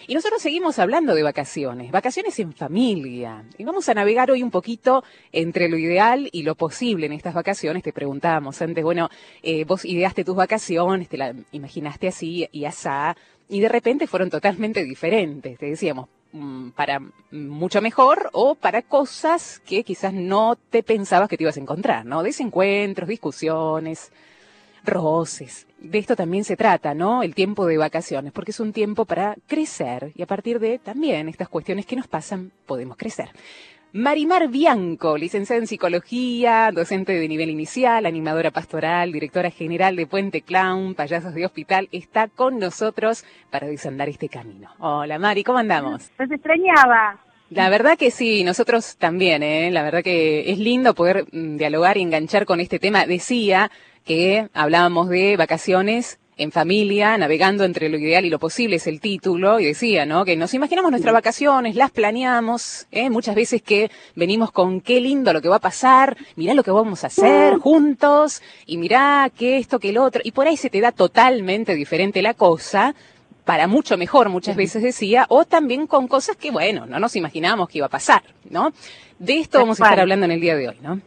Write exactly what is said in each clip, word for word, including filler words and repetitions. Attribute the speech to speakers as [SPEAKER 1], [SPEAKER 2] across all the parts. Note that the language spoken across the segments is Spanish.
[SPEAKER 1] Y nosotros seguimos hablando de vacaciones, vacaciones en familia. Y vamos a navegar hoy un poquito entre lo ideal y lo posible en estas vacaciones. Te preguntábamos antes, bueno, eh, vos ideaste tus vacaciones, te la imaginaste así y asá, y de repente fueron totalmente diferentes. Te decíamos, para mucho mejor o para cosas que quizás no te pensabas que te ibas a encontrar, ¿no? Desencuentros, discusiones, roces. De esto también se trata, ¿no? El tiempo de vacaciones, porque es un tiempo para crecer y a partir de también estas cuestiones que nos pasan podemos crecer. Marimar Bianco, licenciada en Psicología, docente de nivel inicial, animadora pastoral, directora general de Puente Clown, Payasos de Hospital, está con nosotros para desandar este camino. Hola Mari, ¿cómo andamos?
[SPEAKER 2] Los extrañaba.
[SPEAKER 1] La verdad que sí, nosotros también, ¿eh? La verdad que es lindo poder mm, dialogar y enganchar con este tema. Decía que hablábamos de vacaciones en familia, navegando entre lo ideal y lo posible, es el título, y decía, ¿no? Que nos imaginamos nuestras vacaciones, las planeamos, ¿eh? Muchas veces que venimos con qué lindo lo que va a pasar, mirá lo que vamos a hacer juntos, y mirá que esto, que el otro, y por ahí se te da totalmente diferente la cosa, para mucho mejor, muchas veces decía, o también con cosas que, bueno, no nos imaginábamos que iba a pasar, ¿no? De esto vamos a estar hablando en el día de hoy, ¿no?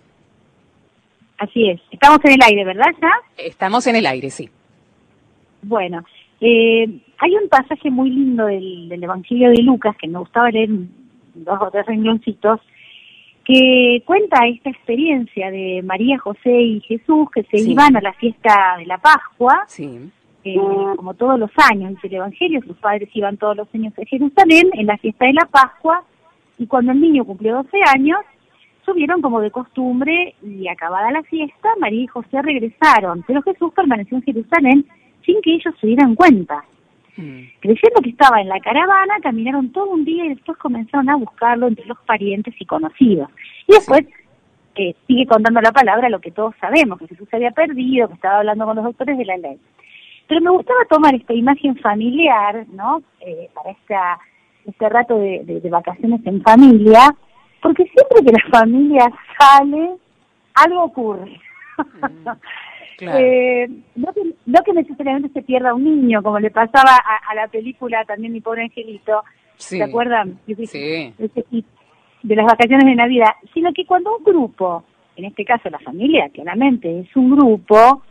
[SPEAKER 2] Así es. Estamos en el aire, ¿verdad, ya?
[SPEAKER 1] Estamos en el aire, sí.
[SPEAKER 2] Bueno, eh, hay un pasaje muy lindo del, del Evangelio de Lucas, que me gustaba leer dos o tres rengloncitos, que cuenta esta experiencia de María, José y Jesús, que se
[SPEAKER 1] Sí.
[SPEAKER 2] iban a la fiesta de la Pascua,
[SPEAKER 1] Sí.
[SPEAKER 2] eh, como todos los años, dice el Evangelio, sus padres iban todos los años a Jerusalén en la fiesta de la Pascua, y cuando el niño cumplió doce años, subieron como de costumbre, y acabada la fiesta, María y José regresaron, pero Jesús permaneció en Jerusalén sin que ellos se dieran cuenta. Mm. Creyendo que estaba en la caravana, caminaron todo un día y después comenzaron a buscarlo entre los parientes y conocidos. Y después sí. eh, sigue contando la palabra lo que todos sabemos, que Jesús se había perdido, que estaba hablando con los doctores de la ley. Pero me gustaba tomar esta imagen familiar, ¿no? Eh, para esta, este rato de, de, de vacaciones en familia, porque siempre que la familia sale, algo ocurre. Mm. Claro. Eh, no, que, no que necesariamente se pierda un niño, como le pasaba a, a la película también Mi Pobre Angelito, sí. ¿Se acuerdan?
[SPEAKER 1] Sí.
[SPEAKER 2] De las vacaciones de Navidad, sino que cuando un grupo, en este caso la familia, claramente es un grupo,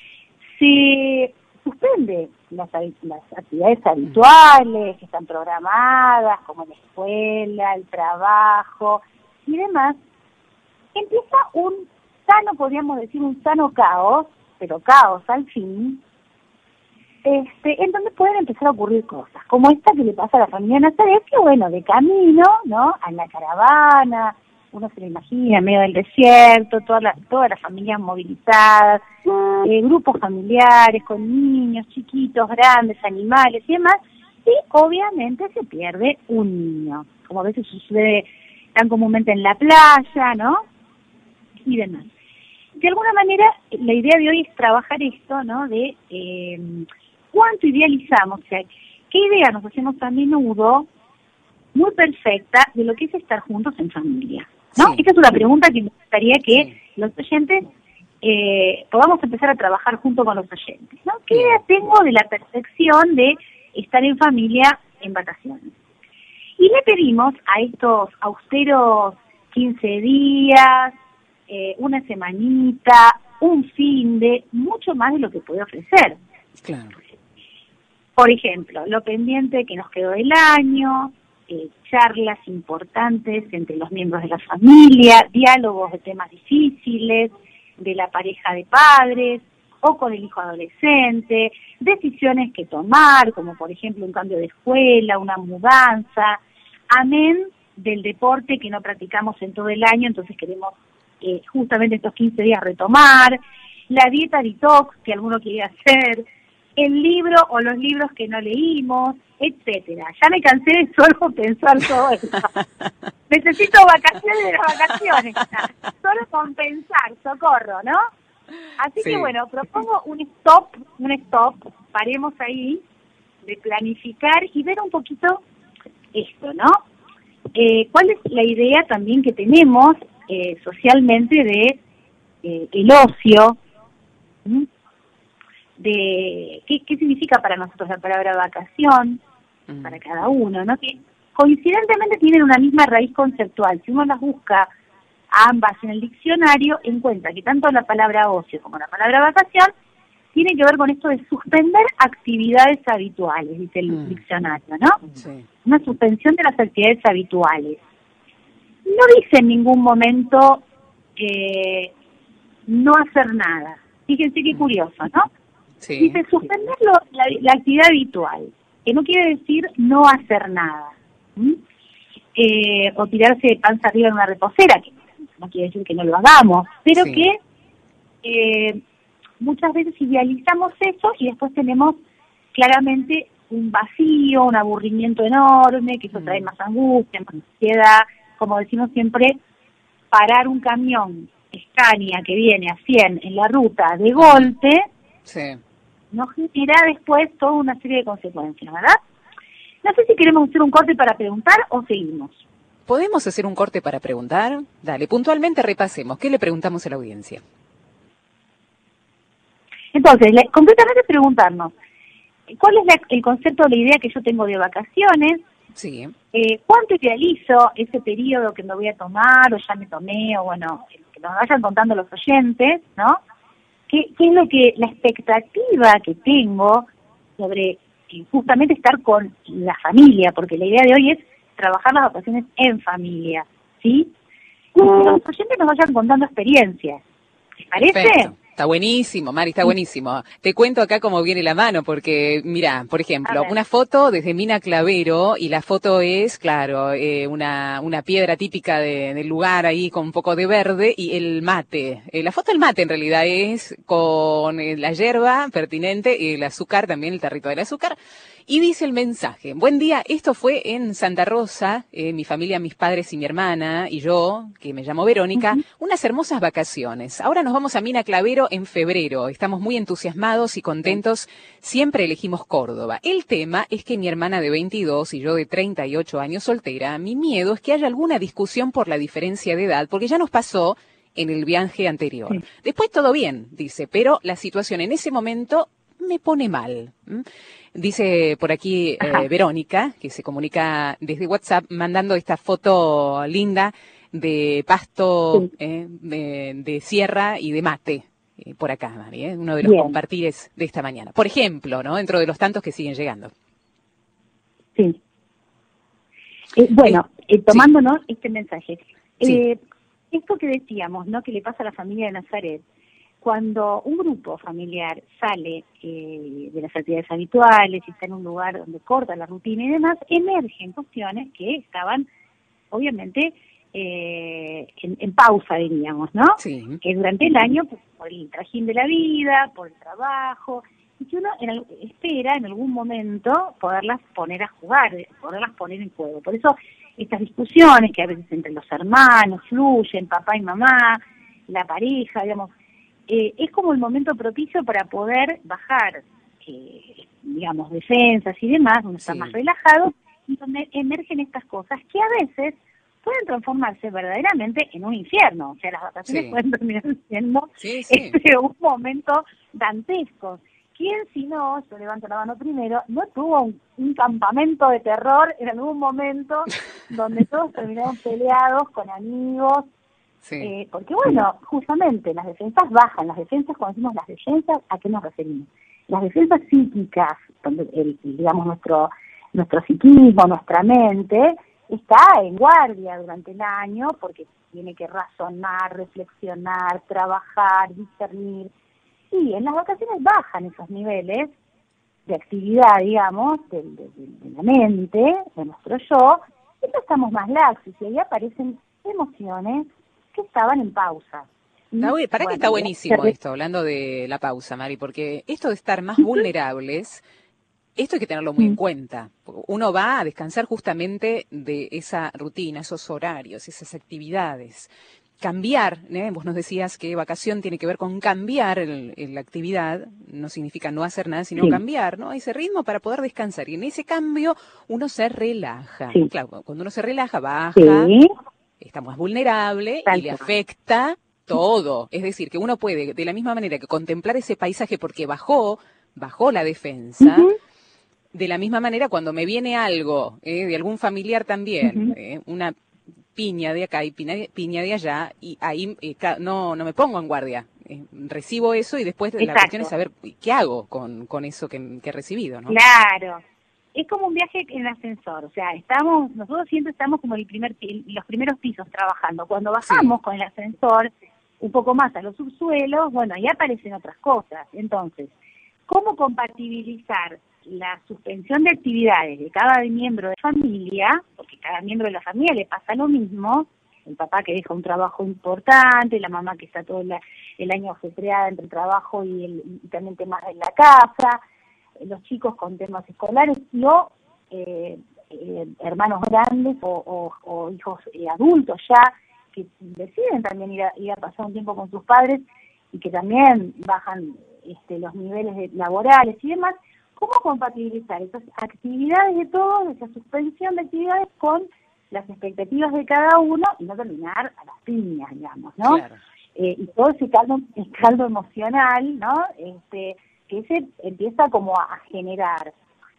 [SPEAKER 2] se suspende las, las actividades habituales que están programadas, como la escuela, el trabajo y demás, empieza un sano, podríamos decir, un sano caos, pero caos al fin, este, en donde pueden empezar a ocurrir cosas, como esta que le pasa a la familia Nazaret, que bueno, de camino, ¿no?, a la caravana, uno se lo imagina, en medio del desierto, toda la, todas las familias movilizadas, eh, grupos familiares con niños, chiquitos, grandes, animales y demás, y obviamente se pierde un niño, como a veces sucede tan comúnmente en la playa, ¿no?, y demás. De alguna manera, la idea de hoy es trabajar esto, ¿no?, de eh, cuánto idealizamos, o sea, qué idea nos hacemos a menudo muy perfecta de lo que es estar juntos en familia, ¿no? Sí. Esta es una pregunta que me gustaría que sí. los oyentes eh, podamos empezar a trabajar junto con los oyentes, ¿no? ¿Qué idea tengo de la percepción de estar en familia en vacaciones? Y le pedimos a estos austeros quince días, Eh, una semanita, un fin de, mucho más de lo que puede ofrecer.
[SPEAKER 1] Claro.
[SPEAKER 2] Por ejemplo, lo pendiente que nos quedó del año, eh, charlas importantes entre los miembros de la familia, diálogos de temas difíciles, de la pareja de padres o con el hijo adolescente, decisiones que tomar, como por ejemplo un cambio de escuela, una mudanza, amén del deporte que no practicamos en todo el año, entonces queremos Eh, justamente estos quince días retomar, la dieta detox que alguno quiere hacer, el libro o los libros que no leímos, etcétera. Ya me cansé de solo pensar todo esto. Necesito vacaciones de las vacaciones, solo con pensar, socorro, ¿no? Así sí. que bueno, propongo un stop, un stop, paremos ahí de planificar y ver un poquito esto, ¿no? Eh, ¿Cuál es la idea también que tenemos Eh, socialmente de eh, el ocio, ¿sí? de ¿qué, qué significa para nosotros la palabra vacación, mm. para cada uno, ¿no? Que coincidentemente tienen una misma raíz conceptual. Si uno las busca ambas en el diccionario, encuentra que tanto la palabra ocio como la palabra vacación tiene que ver con esto de suspender actividades habituales, dice el mm. diccionario, ¿no? Sí. Una suspensión de las actividades habituales. No dice en ningún momento eh, no hacer nada. Fíjense qué curioso, ¿no? Sí. Dice suspender lo, la, la actividad habitual, que no quiere decir no hacer nada. ¿Mm? Eh, o tirarse de panza arriba en una reposera, que no quiere decir que no lo hagamos, pero sí. que eh, muchas veces idealizamos eso y después tenemos claramente un vacío, un aburrimiento enorme, que eso trae más angustia, más ansiedad. Como decimos siempre, parar un camión Scania que viene a cien en la ruta de golpe, sí. nos genera después toda una serie de consecuencias, ¿verdad? No sé si queremos hacer un corte para preguntar o seguimos.
[SPEAKER 1] ¿Podemos hacer un corte para preguntar? Dale, puntualmente repasemos. ¿Qué le preguntamos a la audiencia?
[SPEAKER 2] Entonces, le, concretamente preguntarnos, ¿cuál es la, el concepto o la idea que yo tengo de vacaciones?
[SPEAKER 1] Sí.
[SPEAKER 2] Eh, ¿Cuánto idealizo ese periodo que me voy a tomar, o ya me tomé, o bueno, que nos vayan contando los oyentes, ¿no? ¿Qué, qué es lo que, la expectativa que tengo sobre eh, justamente estar con la familia? Porque la idea de hoy es trabajar las vacaciones en familia, ¿sí? Y que los oyentes nos vayan contando experiencias. ¿Les parece?
[SPEAKER 1] Perfecto. Está buenísimo, Mari, está buenísimo. Te cuento acá cómo viene la mano, porque, mira, por ejemplo, una foto desde Mina Clavero, y la foto es, claro, eh, una una piedra típica de, del lugar ahí con un poco de verde, y el mate. Eh, la foto del mate en realidad es con eh, la hierba pertinente, y el azúcar, también el tarrito del azúcar. Y dice el mensaje: buen día, esto fue en Santa Rosa, eh, mi familia, mis padres y mi hermana y yo, que me llamo Verónica, uh-huh. unas hermosas vacaciones. Ahora nos vamos a Mina Clavero en febrero, estamos muy entusiasmados y contentos, siempre elegimos Córdoba. El tema es que mi hermana de veintidós y yo de treinta y ocho años soltera, mi miedo es que haya alguna discusión por la diferencia de edad, porque ya nos pasó en el viaje anterior. Sí. Después todo bien, dice, pero la situación en ese momento me pone mal. ¿Mm? Dice por aquí eh, Verónica, que se comunica desde WhatsApp, mandando esta foto linda de pasto, sí. eh, de, de sierra y de mate, eh, por acá, Mari, ¿eh? Uno de los Bien. compartires de esta mañana. Por ejemplo, ¿no? Dentro de los tantos que siguen llegando.
[SPEAKER 2] Sí. Eh, bueno, eh, eh, tomándonos sí. este mensaje. Sí. Eh, esto que decíamos, ¿no? Que le pasa a la familia de Nazaret. Cuando un grupo familiar sale eh, de las actividades habituales y está en un lugar donde corta la rutina y demás, emergen cuestiones que estaban, obviamente, eh, en, en pausa, diríamos, ¿no? Sí. Que durante el año, pues, por el trajín de la vida, por el trabajo, y que uno en el, espera en algún momento poderlas poner a jugar, poderlas poner en juego. Por eso estas discusiones que a veces entre los hermanos fluyen, papá y mamá, la pareja, digamos, Eh, es como el momento propicio para poder bajar, eh, digamos, defensas y demás, donde sí. está más relajado, y donde emergen estas cosas que a veces pueden transformarse verdaderamente en un infierno. O sea, las vacaciones sí. pueden terminar siendo sí, sí. Este, un momento dantesco. ¿Quién, si no, yo levanto la mano primero, no tuvo un, un campamento de terror en algún momento donde todos terminaron peleados con amigos? Sí. Eh, porque bueno, justamente las defensas bajan, las defensas, cuando decimos las defensas, ¿a qué nos referimos? Las defensas psíquicas, donde el, digamos nuestro nuestro psiquismo, nuestra mente, está en guardia durante el año porque tiene que razonar, reflexionar, trabajar, discernir, y en las vacaciones bajan esos niveles de actividad, digamos, de, de, de la mente, de nuestro yo, y estamos más laxos, y ahí aparecen emociones que estaban en pausa.
[SPEAKER 1] Está bueno, para bueno, que está buenísimo esto, hablando de la pausa, Mari, porque esto de estar más vulnerables, esto hay que tenerlo muy en cuenta. Uno va a descansar justamente de esa rutina, esos horarios, esas actividades. Cambiar, ¿eh? Vos nos decías que vacación tiene que ver con cambiar el, el, la actividad, no significa no hacer nada, sino sí. cambiar, ¿no? Ese ritmo para poder descansar. Y en ese cambio uno se relaja. Sí. Claro, cuando uno se relaja, baja. Sí. Está más vulnerable y le afecta todo. Es decir, que uno puede, de la misma manera que contemplar ese paisaje porque bajó, bajó la defensa, uh-huh. De la misma manera, cuando me viene algo eh, de algún familiar también,
[SPEAKER 2] Uh-huh.
[SPEAKER 1] eh, una piña de acá y piña, piña de allá, y ahí eh, no, no me pongo en guardia. Eh, recibo eso y después la cuestión es
[SPEAKER 2] Exacto.
[SPEAKER 1] saber qué hago con, con eso que, que he recibido, ¿no?
[SPEAKER 2] Claro. Es como un viaje en ascensor, o sea, estamos, nosotros siempre estamos como el primer, los primeros pisos trabajando. Cuando bajamos
[SPEAKER 1] Sí.
[SPEAKER 2] con el ascensor un poco más a los subsuelos, bueno, ahí aparecen otras cosas. Entonces, ¿cómo compatibilizar la suspensión de actividades de cada miembro de familia? Porque cada miembro de la familia le pasa lo mismo. El papá que deja un trabajo importante, la mamá que está todo la, el año ajetreada entre el trabajo y, el, y también temas de la casa, los chicos con temas escolares, y o eh, eh, hermanos grandes o, o, o hijos eh, adultos ya, que deciden también ir a, ir a pasar un tiempo con sus padres y que también bajan este, los niveles de, laborales y demás. ¿Cómo compatibilizar esas actividades de todos, esa suspensión de actividades con las expectativas de cada uno y no terminar a las piñas, digamos, ¿no?
[SPEAKER 1] Claro.
[SPEAKER 2] Eh, y todo ese caldo, el caldo emocional, ¿no? Este, que se empieza como a generar.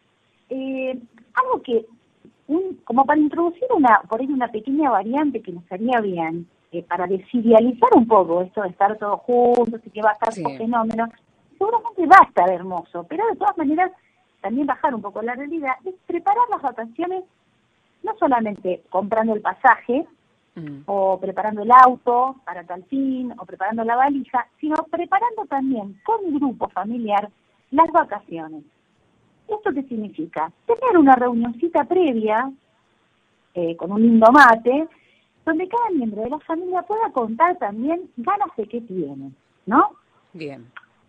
[SPEAKER 2] Eh, algo que, un, como para introducir una, por ahí una pequeña variante que nos haría bien, eh, para desidealizar un poco esto de estar todos juntos y que va a estar
[SPEAKER 1] Sí.
[SPEAKER 2] todo fenómeno, seguramente va a estar hermoso, pero de todas maneras también bajar un poco la realidad, es preparar las vacaciones, no solamente comprando el pasaje,
[SPEAKER 1] Mm.
[SPEAKER 2] o preparando el auto para tal fin, o preparando la valija, sino preparando también con el grupo familiar las vacaciones. ¿Esto qué significa? Tener una reunioncita previa, eh, con un lindo mate, donde cada miembro de la familia pueda contar también ganas de qué tiene, ¿no?
[SPEAKER 1] Bien.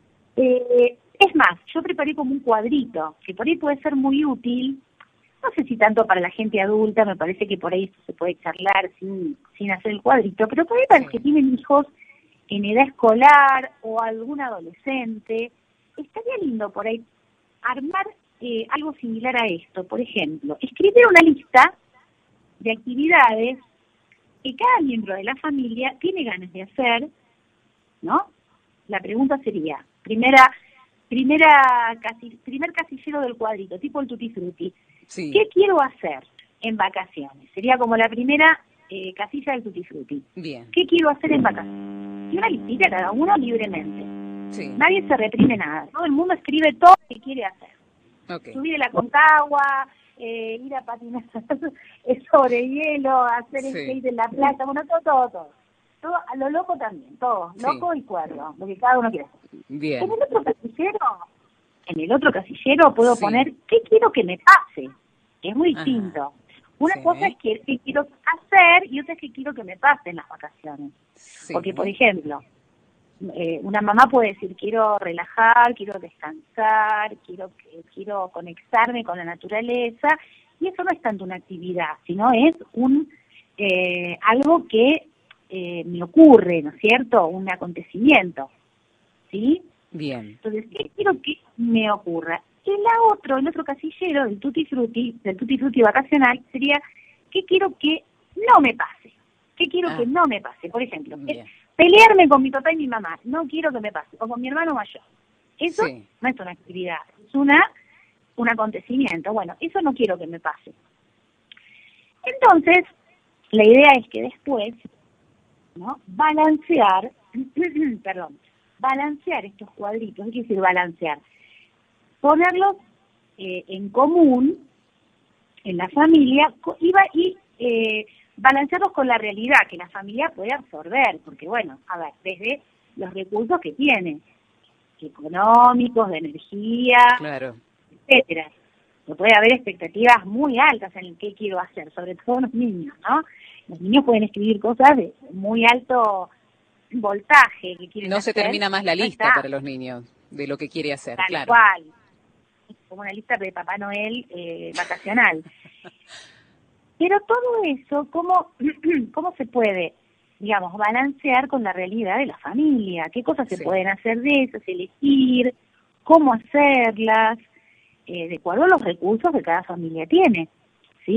[SPEAKER 2] Eh, es más, yo preparé como un cuadrito, que por ahí puede ser muy útil. No sé si tanto para la gente adulta, me parece que por ahí esto se puede charlar sin, sin hacer el cuadrito, pero por ahí para los que tienen hijos en edad escolar o algún adolescente, estaría lindo por ahí armar eh, algo similar a esto. Por ejemplo, escribir una lista de actividades que cada miembro de la familia tiene ganas de hacer, ¿no? La pregunta sería, primera, primera casi, primer casillero del cuadrito, tipo el tutti frutti.
[SPEAKER 1] Sí.
[SPEAKER 2] ¿Qué quiero hacer en vacaciones? Sería como la primera eh, casilla del tutti frutti.
[SPEAKER 1] Bien.
[SPEAKER 2] ¿Qué quiero hacer en vacaciones? Y una listita cada uno libremente.
[SPEAKER 1] Sí.
[SPEAKER 2] Nadie se reprime nada. Todo el mundo escribe todo lo que quiere hacer.
[SPEAKER 1] Okay.
[SPEAKER 2] Subir el Aconcagua, eh, ir a patinar sobre hielo, hacer
[SPEAKER 1] Sí.
[SPEAKER 2] skate en la playa, bueno, todo, todo, todo. Todo a lo loco también, todo,
[SPEAKER 1] Sí.
[SPEAKER 2] loco y cuerdo, lo que cada uno quiere hacer.
[SPEAKER 1] Bien.
[SPEAKER 2] En el otro casillero, en el otro casillero puedo
[SPEAKER 1] Sí.
[SPEAKER 2] poner qué quiero que me pase, que es muy
[SPEAKER 1] Ajá.
[SPEAKER 2] distinto. Una
[SPEAKER 1] Sí.
[SPEAKER 2] cosa es que, que quiero hacer y otra es que quiero que me pase en las vacaciones.
[SPEAKER 1] Sí.
[SPEAKER 2] Porque, por ejemplo, eh, una mamá puede decir, quiero relajar, quiero descansar, quiero quiero conectarme con la naturaleza, y eso no es tanto una actividad, sino es un eh, algo que eh, me ocurre, ¿no es cierto? Un acontecimiento, ¿sí?
[SPEAKER 1] Bien.
[SPEAKER 2] Entonces, ¿qué quiero que me ocurra? El otro, el otro casillero del tutti frutti, del tutti frutti vacacional, sería, ¿qué quiero que no me pase? ¿Qué quiero
[SPEAKER 1] Ah.
[SPEAKER 2] que no me pase? Por ejemplo,
[SPEAKER 1] Bien.
[SPEAKER 2] pelearme con mi papá y mi mamá, no quiero que me pase, o con mi hermano mayor. Eso
[SPEAKER 1] Sí.
[SPEAKER 2] no es una actividad, es una un acontecimiento. Bueno, eso no quiero que me pase. Entonces, la idea es que después, ¿no? Balancear, perdón, balancear estos cuadritos, ¿qué quiere decir balancear? Ponerlos eh, en común en la familia y, va, y eh, balancearlos con la realidad que la familia puede absorber, porque bueno, a ver, desde los recursos que tiene, económicos, de energía,
[SPEAKER 1] Claro.
[SPEAKER 2] etcétera. No puede haber expectativas muy altas en el que quiero hacer, sobre todo los niños, ¿no? Los niños pueden escribir cosas de muy alto voltaje que quieren
[SPEAKER 1] No
[SPEAKER 2] hacer.
[SPEAKER 1] se termina más la
[SPEAKER 2] No
[SPEAKER 1] lista
[SPEAKER 2] está,
[SPEAKER 1] para los niños de lo que quiere hacer,
[SPEAKER 2] tal
[SPEAKER 1] claro.
[SPEAKER 2] cual. Es como una lista de Papá Noel eh, vacacional. Pero todo eso, ¿cómo, ¿cómo se puede, digamos, balancear con la realidad de la familia? ¿Qué cosas se
[SPEAKER 1] Sí.
[SPEAKER 2] pueden hacer de esas? Elegir, cómo hacerlas, eh, de acuerdo a los recursos que cada familia tiene, ¿sí?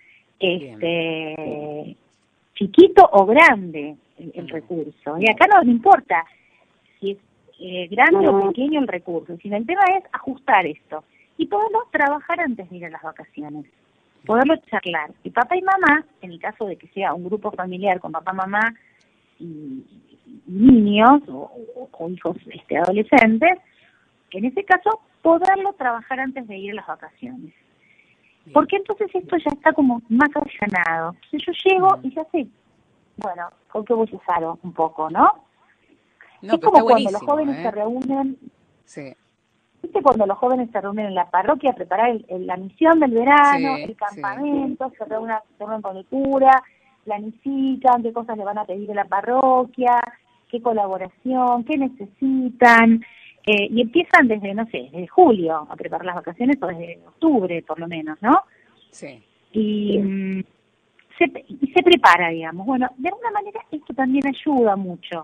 [SPEAKER 2] Este, chiquito o grande el, el recurso. Y acá no, no importa si es eh, grande o pequeño el recurso, sino el tema es ajustar esto. y poderlo trabajar antes de ir a las vacaciones, poderlo charlar. Y papá y mamá, en el caso de que sea un grupo familiar con papá, mamá y, y niños o, o, o hijos este, adolescentes, en ese caso poderlo trabajar antes de ir a las vacaciones. Porque entonces esto ya está como más allanado. Entonces yo llego mm. y ya sé, bueno, con qué voy a usar un poco, ¿no?
[SPEAKER 1] No,
[SPEAKER 2] es como cuando
[SPEAKER 1] los
[SPEAKER 2] jóvenes
[SPEAKER 1] ¿eh?
[SPEAKER 2] se reúnen,
[SPEAKER 1] sí.
[SPEAKER 2] ¿viste? Cuando los jóvenes se reúnen en la parroquia a preparar el, el, la misión del verano,
[SPEAKER 1] sí,
[SPEAKER 2] el campamento, sí. se, reúnen, se reúnen con el cura, planifican qué cosas le van a pedir a la parroquia, qué colaboración, qué necesitan, eh, y empiezan desde, no sé, desde julio a preparar las vacaciones, o desde octubre por lo menos, ¿no?
[SPEAKER 1] Sí.
[SPEAKER 2] Y, sí. se, y se prepara, digamos. Bueno, de alguna manera esto también ayuda mucho.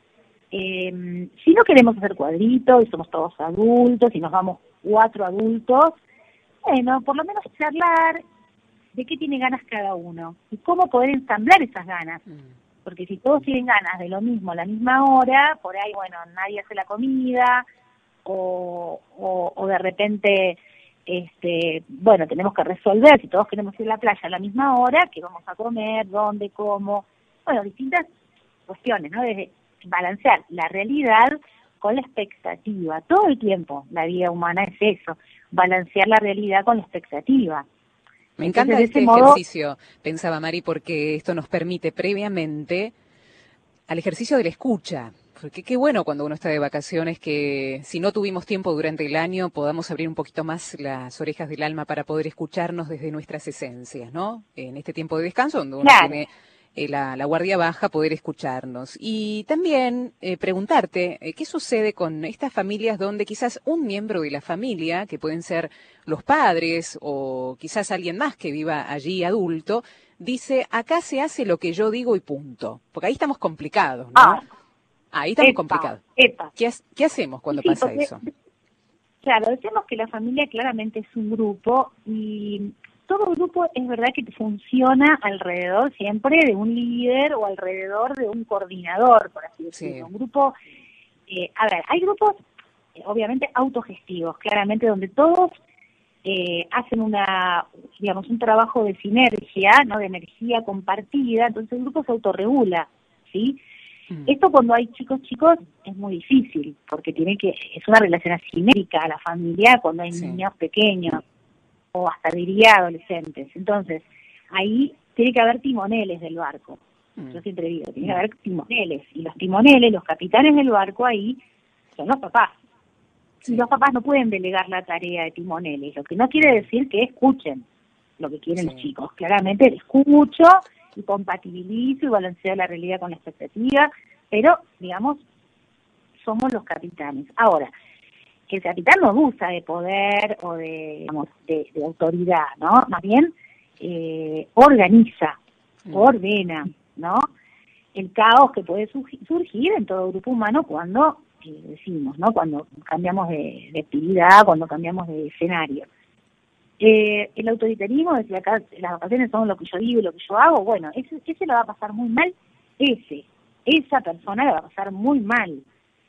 [SPEAKER 2] Eh, si no queremos hacer cuadritos y somos todos adultos y nos vamos cuatro adultos, bueno, por lo menos charlar de qué tiene ganas cada uno y cómo poder ensamblar esas ganas. Mm. Porque si todos tienen ganas de lo mismo a la misma hora, por ahí, bueno, nadie hace la comida o, o, o de repente, este, bueno, tenemos que resolver si todos queremos ir a la playa a la misma hora, qué vamos a comer, dónde, cómo, bueno, distintas cuestiones, ¿no? Desde balancear la realidad con la expectativa. Todo el tiempo la vida humana es eso, balancear la realidad con la expectativa.
[SPEAKER 1] Me encanta Entonces, este modo... ejercicio, pensaba Mari, porque esto nos permite previamente al ejercicio de la escucha. Porque qué bueno cuando uno está de vacaciones que si no tuvimos tiempo durante el año podamos abrir un poquito más las orejas del alma para poder escucharnos desde nuestras esencias, ¿no? En este tiempo de descanso donde uno claro. tiene eh, la, la guardia baja, poder escucharnos. Y también eh, preguntarte, eh, ¿qué sucede con estas familias donde quizás un miembro de la familia, que pueden ser los padres o quizás alguien más que viva allí adulto, dice, acá se hace lo que yo digo y punto? Porque ahí estamos complicados, ¿no?
[SPEAKER 2] Ah.
[SPEAKER 1] Ahí estamos
[SPEAKER 2] epa,
[SPEAKER 1] complicados.
[SPEAKER 2] Epa.
[SPEAKER 1] ¿Qué, ¿Qué hacemos cuando sí, pasa
[SPEAKER 2] porque,
[SPEAKER 1] eso?
[SPEAKER 2] Claro, decimos que la familia claramente es un grupo y todo grupo es verdad que funciona alrededor siempre de un líder o alrededor de un coordinador, por así decirlo. Sí. Un grupo, eh, a ver, hay grupos eh, obviamente autogestivos, claramente donde todos eh, hacen una, digamos, un trabajo de sinergia, ¿no? De energía compartida, entonces el grupo se autorregula, ¿sí? Esto cuando hay chicos chicos es muy difícil, porque tiene que es una relación asinérica a la familia cuando hay sí. niños pequeños, o hasta diría adolescentes. Entonces, ahí tiene que haber timoneles del barco. Mm. Yo siempre digo, tiene que haber timoneles. Y los timoneles, los capitanes del barco ahí, son los papás. Sí. Y los papás no pueden delegar la tarea de timoneles, lo que no quiere decir que escuchen lo que quieren sí. los chicos. Claramente escucho y compatibilizo y balanceo la realidad con la expectativa, pero, digamos, somos los capitanes. Ahora, que el capitán no abusa de poder o de, digamos, de, de autoridad, ¿no? Más bien, eh, organiza, mm. ordena, ¿no? El caos que puede surgir en todo grupo humano cuando, eh, decimos, ¿no? Cuando cambiamos de, de actividad, cuando cambiamos de escenario. Eh, el autoritarismo, decir acá las vacaciones son lo que yo digo y lo que yo hago, bueno, ese, ese lo va a pasar muy mal, ese, esa persona le va a pasar muy mal,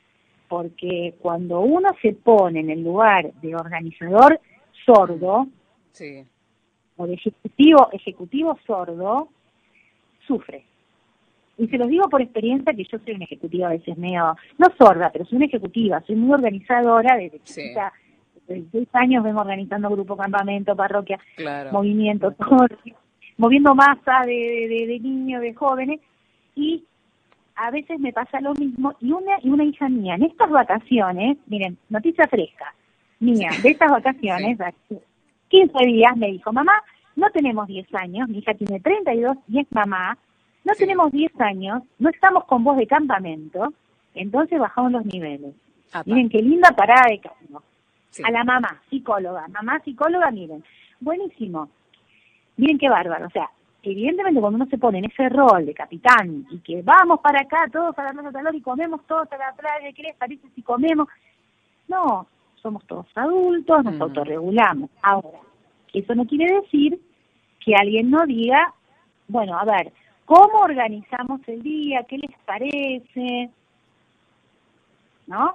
[SPEAKER 2] porque cuando uno se pone en el lugar de organizador sordo, sí. o de ejecutivo, ejecutivo sordo, sufre. Y se los digo por experiencia que yo soy una ejecutiva a veces medio, no sorda, pero soy una ejecutiva, soy muy organizadora desde chiquita. Sí. dieciséis años vengo organizando grupo, campamento, parroquia, claro. movimiento, todo, moviendo masa de, de, de niños, de jóvenes, y a veces me pasa lo mismo, y una y una hija mía, en estas vacaciones, miren, noticia fresca, mía, de estas vacaciones, sí. quince días, me dijo, mamá, no tenemos diez años, mi hija tiene treinta y dos y es mamá, no sí. tenemos diez años, no estamos con vos de campamento, entonces bajamos los niveles. Apa. Miren qué linda parada de camino. Sí. A la mamá, psicóloga, mamá psicóloga, miren, buenísimo, miren qué bárbaro, o sea, evidentemente cuando uno se pone en ese rol de capitán y que vamos para acá, todos para la Plaza Talón y comemos todos a la playa, ¿qué les parece si comemos? No, somos todos adultos, nos mm. autorregulamos. Ahora, eso no quiere decir que alguien no diga, bueno, a ver, ¿cómo organizamos el día? ¿Qué les parece? ¿No?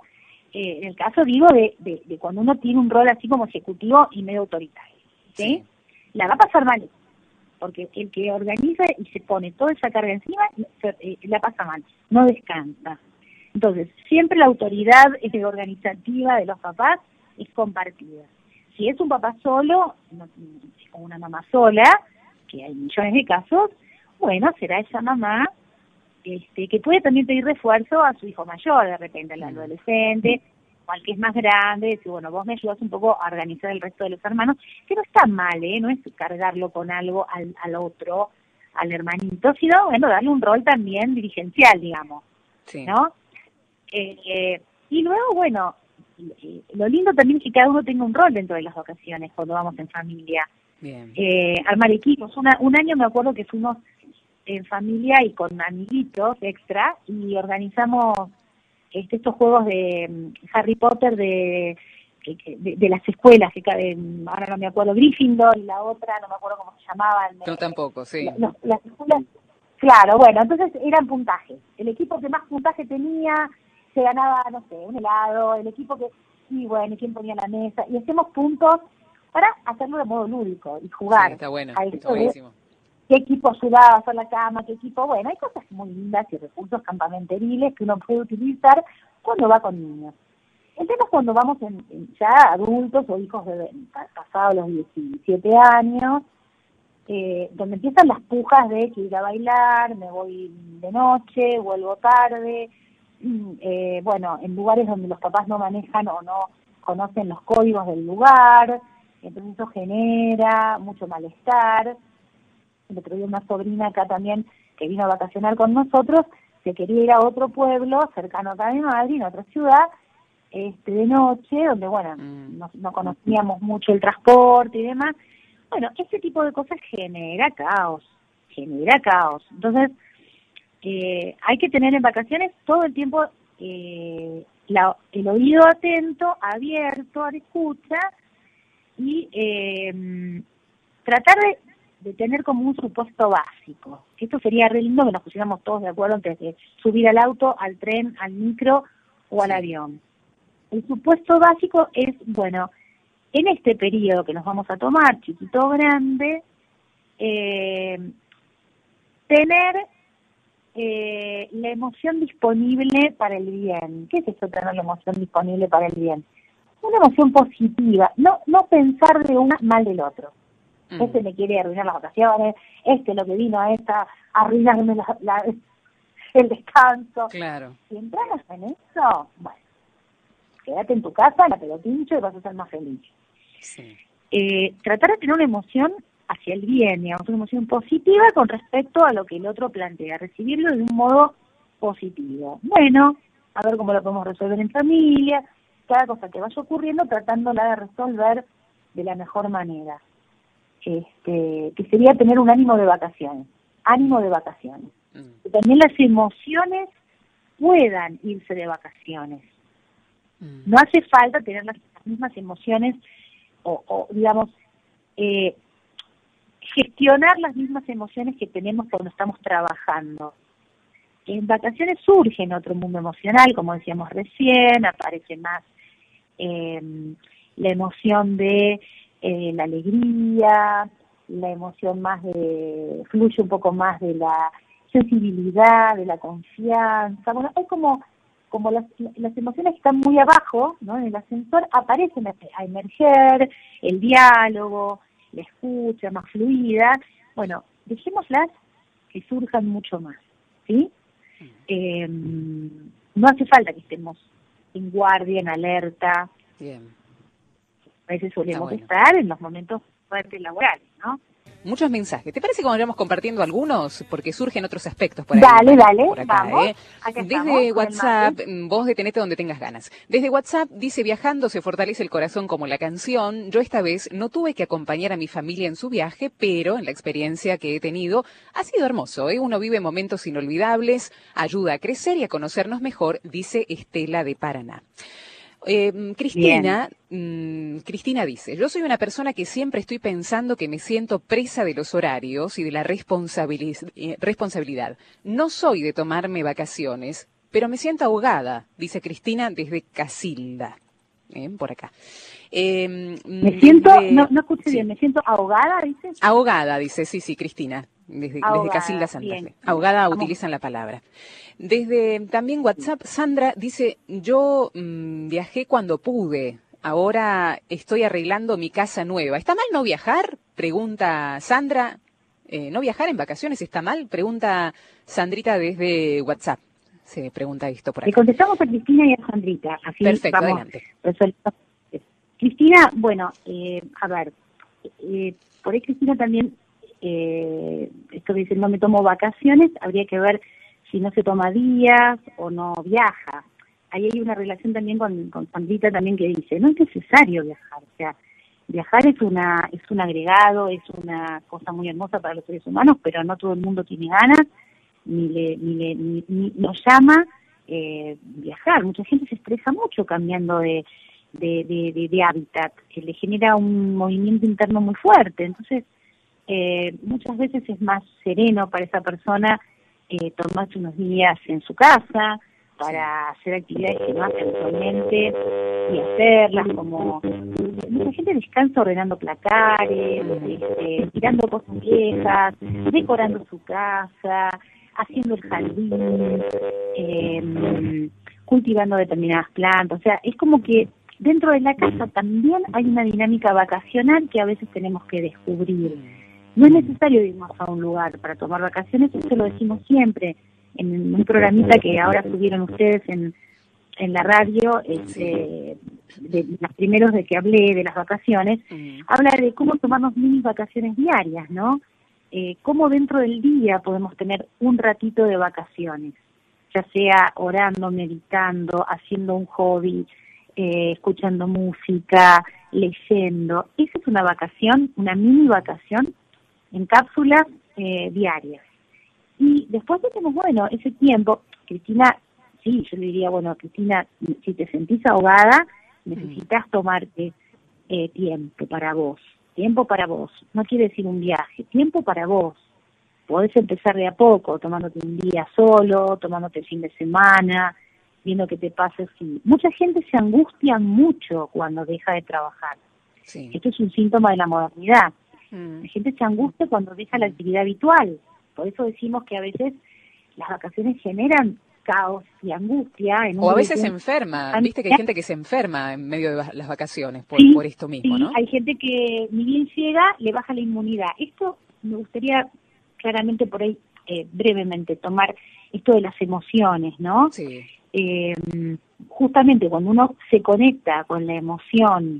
[SPEAKER 2] eh, en el caso, digo, de, de, de cuando uno tiene un rol así como ejecutivo y medio autoritario, ¿sí? Sí. La va a pasar mal, porque el que organiza y se pone toda esa carga encima, se, eh, la pasa mal, no descansa. Entonces, siempre la autoridad eh, organizativa de los papás es compartida. Si es un papá solo, no, o una mamá sola, que hay millones de casos, bueno, será esa mamá este, que puede también pedir refuerzo a su hijo mayor, de repente al adolescente, o al que es más grande, decir, bueno, vos me ayudas un poco a organizar el resto de los hermanos, que no está mal, ¿eh? No es cargarlo con algo al, al otro, al hermanito, sino, bueno, darle un rol también dirigencial, digamos, sí. ¿No? Eh, eh, y luego, bueno, lo lindo también es que cada uno tenga un rol dentro de las vacaciones cuando vamos en familia. Bien. Eh, armar equipos. Una, un año me acuerdo que fuimos en familia y con amiguitos extra y organizamos este, estos juegos de um, Harry Potter de, de, de las escuelas, que eh, ahora no me acuerdo, Gryffindor y la otra, no me acuerdo cómo se llamaban.
[SPEAKER 1] Yo tampoco, sí.
[SPEAKER 2] Los, las escuelas, claro, bueno, entonces eran puntajes. El equipo que más puntaje tenía se ganaba, no sé, un helado, el equipo que, y bueno, quién ponía la mesa, y hacemos puntos para hacerlo de modo lúdico y jugar.
[SPEAKER 1] Sí, está bueno,
[SPEAKER 2] a
[SPEAKER 1] está buenísimo.
[SPEAKER 2] ¿Qué equipo ayudaba a hacer la cama? ¿Qué equipo? Bueno, hay cosas muy lindas y recursos campamenteriles que uno puede utilizar cuando va con niños. El tema es cuando vamos en, en ya adultos o hijos de pasados los diecisiete años, eh, donde empiezan las pujas de que ir a bailar, me voy de noche, vuelvo tarde, eh, bueno, en lugares donde los papás no manejan o no conocen los códigos del lugar, entonces eso genera mucho malestar. El otro día una sobrina acá también, que vino a vacacionar con nosotros, se quería ir a otro pueblo cercano acá de Madrid, en otra ciudad, este de noche, donde, bueno, mm. no, no conocíamos mucho el transporte y demás. Bueno, ese tipo de cosas genera caos, genera caos. Entonces, eh, hay que tener en vacaciones todo el tiempo eh, la, el oído atento, abierto a la escucha y eh, tratar de de tener como un supuesto básico. Esto sería re lindo que nos pusiéramos todos de acuerdo antes de subir al auto, al tren, al micro o al avión. El supuesto básico es, bueno, en este periodo que nos vamos a tomar, chiquito o grande, eh, tener eh, la emoción disponible para el bien. ¿Qué es eso, tener la emoción disponible para el bien? Una emoción positiva, no, no pensar de una mal del otro. Mm. Este me quiere arruinar las vacaciones, este lo que vino a esta a arruinarme la, la, el descanso.
[SPEAKER 1] Claro.
[SPEAKER 2] Si entramos en eso, bueno, quédate en tu casa, la pelopincho y vas a ser más feliz. Sí. Eh, tratar de tener una emoción hacia el bien, digamos, una emoción positiva con respecto a lo que el otro plantea, recibirlo de un modo positivo. Bueno, a ver cómo lo podemos resolver en familia, cada cosa que vaya ocurriendo, tratándola de resolver de la mejor manera. Este, que sería tener un ánimo de vacaciones, ánimo de vacaciones. Mm. Que también las emociones puedan irse de vacaciones. Mm. No hace falta tener las mismas emociones o, o digamos, eh, gestionar las mismas emociones que tenemos cuando estamos trabajando. En vacaciones surge otro mundo emocional, como decíamos recién, aparece más eh, la emoción de Eh, la alegría, la emoción más de, fluye un poco más de la sensibilidad, de la confianza. Bueno, hay como, como las, las emociones que están muy abajo, ¿no? En el ascensor aparecen a emerger, el diálogo, la escucha más fluida. Bueno, dejémoslas que surjan mucho más, ¿sí? Eh, no hace falta que estemos en guardia, en alerta. Bien. A veces solemos bueno. estar en los momentos fuertes laborales, ¿no?
[SPEAKER 1] Muchos mensajes. ¿Te parece que vayamos compartiendo algunos? Porque surgen otros aspectos por ahí.
[SPEAKER 2] Dale, dale,
[SPEAKER 1] por acá,
[SPEAKER 2] vamos.
[SPEAKER 1] ¿eh? Desde WhatsApp, vos detenete donde tengas ganas. Desde WhatsApp dice, viajando se fortalece el corazón como la canción. Yo esta vez no tuve que acompañar a mi familia en su viaje, pero en la experiencia que he tenido ha sido hermoso, ¿eh? Uno vive momentos inolvidables, ayuda a crecer y a conocernos mejor, dice Estela de Paraná. Eh, Cristina, mmm, Cristina dice, yo soy una persona que siempre estoy pensando que me siento presa de los horarios y de la responsabiliz- eh, responsabilidad. No soy de tomarme vacaciones, pero me siento ahogada, dice Cristina desde Casilda, ¿eh? Por acá. Eh,
[SPEAKER 2] me siento,
[SPEAKER 1] desde,
[SPEAKER 2] no, no escuché
[SPEAKER 1] sí.
[SPEAKER 2] bien, me siento ahogada, dice.
[SPEAKER 1] Ahogada, dice, sí, sí, Cristina, desde,
[SPEAKER 2] Ahogada,
[SPEAKER 1] desde Casilda Santa
[SPEAKER 2] bien.
[SPEAKER 1] Fe. Ahogada
[SPEAKER 2] Vamos.
[SPEAKER 1] utilizan la palabra. Desde también WhatsApp, Sandra dice, yo mmm, viajé cuando pude, ahora estoy arreglando mi casa nueva. ¿Está mal no viajar? Pregunta Sandra. Eh, ¿No viajar en vacaciones está mal? Pregunta Sandrita desde WhatsApp. Se pregunta esto por acá.
[SPEAKER 2] Le contestamos a Cristina y a Sandrita. Así
[SPEAKER 1] Perfecto,
[SPEAKER 2] vamos
[SPEAKER 1] adelante.
[SPEAKER 2] resuelto. Cristina, bueno, eh, a ver, eh, por ahí Cristina también, eh, esto que dice no me tomo vacaciones, habría que ver si no se toma días o no viaja. Ahí hay una relación también con, con Sandrita también que dice, no es necesario viajar, o sea, viajar es una es un agregado, es una cosa muy hermosa para los seres humanos, pero no todo el mundo tiene ganas, ni le ni le ni, ni nos llama eh, viajar. Mucha gente se estresa mucho cambiando de de, de, de, de hábitat, que le genera un movimiento interno muy fuerte. Entonces, eh, muchas veces es más sereno para esa persona eh, tomarse unos días en su casa para hacer actividades que no hace habitualmente y hacerlas, como mucha gente descansa ordenando placares, este, tirando cosas viejas, decorando su casa, haciendo el jardín, eh, cultivando determinadas plantas. O sea, es como que dentro de la casa también hay una dinámica vacacional que a veces tenemos que descubrir. No es necesario irnos a un lugar para tomar vacaciones, eso lo decimos siempre. En un programita que ahora subieron ustedes en, en la radio, este, de los primeros de que hablé de las vacaciones, uh-huh. habla de cómo tomarnos mini vacaciones diarias, ¿no? Eh, cómo dentro del día podemos tener un ratito de vacaciones, ya sea orando, meditando, haciendo un hobby, eh, escuchando música, leyendo. Esa es una vacación, una mini vacación en cápsulas eh, diarias. Y después tenemos, bueno, ese tiempo, Cristina, sí, yo le diría, bueno, Cristina, si te sentís ahogada, necesitas tomarte eh, tiempo para vos, tiempo para vos, no quiere decir un viaje, tiempo para vos. Podés empezar de a poco, tomándote un día solo, tomándote el fin de semana, viendo qué te pasa. Sí. Mucha gente se angustia mucho cuando deja de trabajar. Sí. Esto es un síntoma de la modernidad. Mm. La gente se angustia cuando deja la actividad habitual. Por eso decimos que a veces las vacaciones generan caos y angustia. En un
[SPEAKER 1] o a veces se enferma, viste que hay gente que se enferma en medio de las vacaciones por,
[SPEAKER 2] sí,
[SPEAKER 1] por esto mismo,
[SPEAKER 2] sí,
[SPEAKER 1] ¿no?
[SPEAKER 2] Hay gente que ni bien llega, le baja la inmunidad. Esto me gustaría claramente por ahí, eh, brevemente, tomar esto de las emociones, ¿no?
[SPEAKER 1] Sí.
[SPEAKER 2] Eh, justamente cuando uno se conecta con la emoción,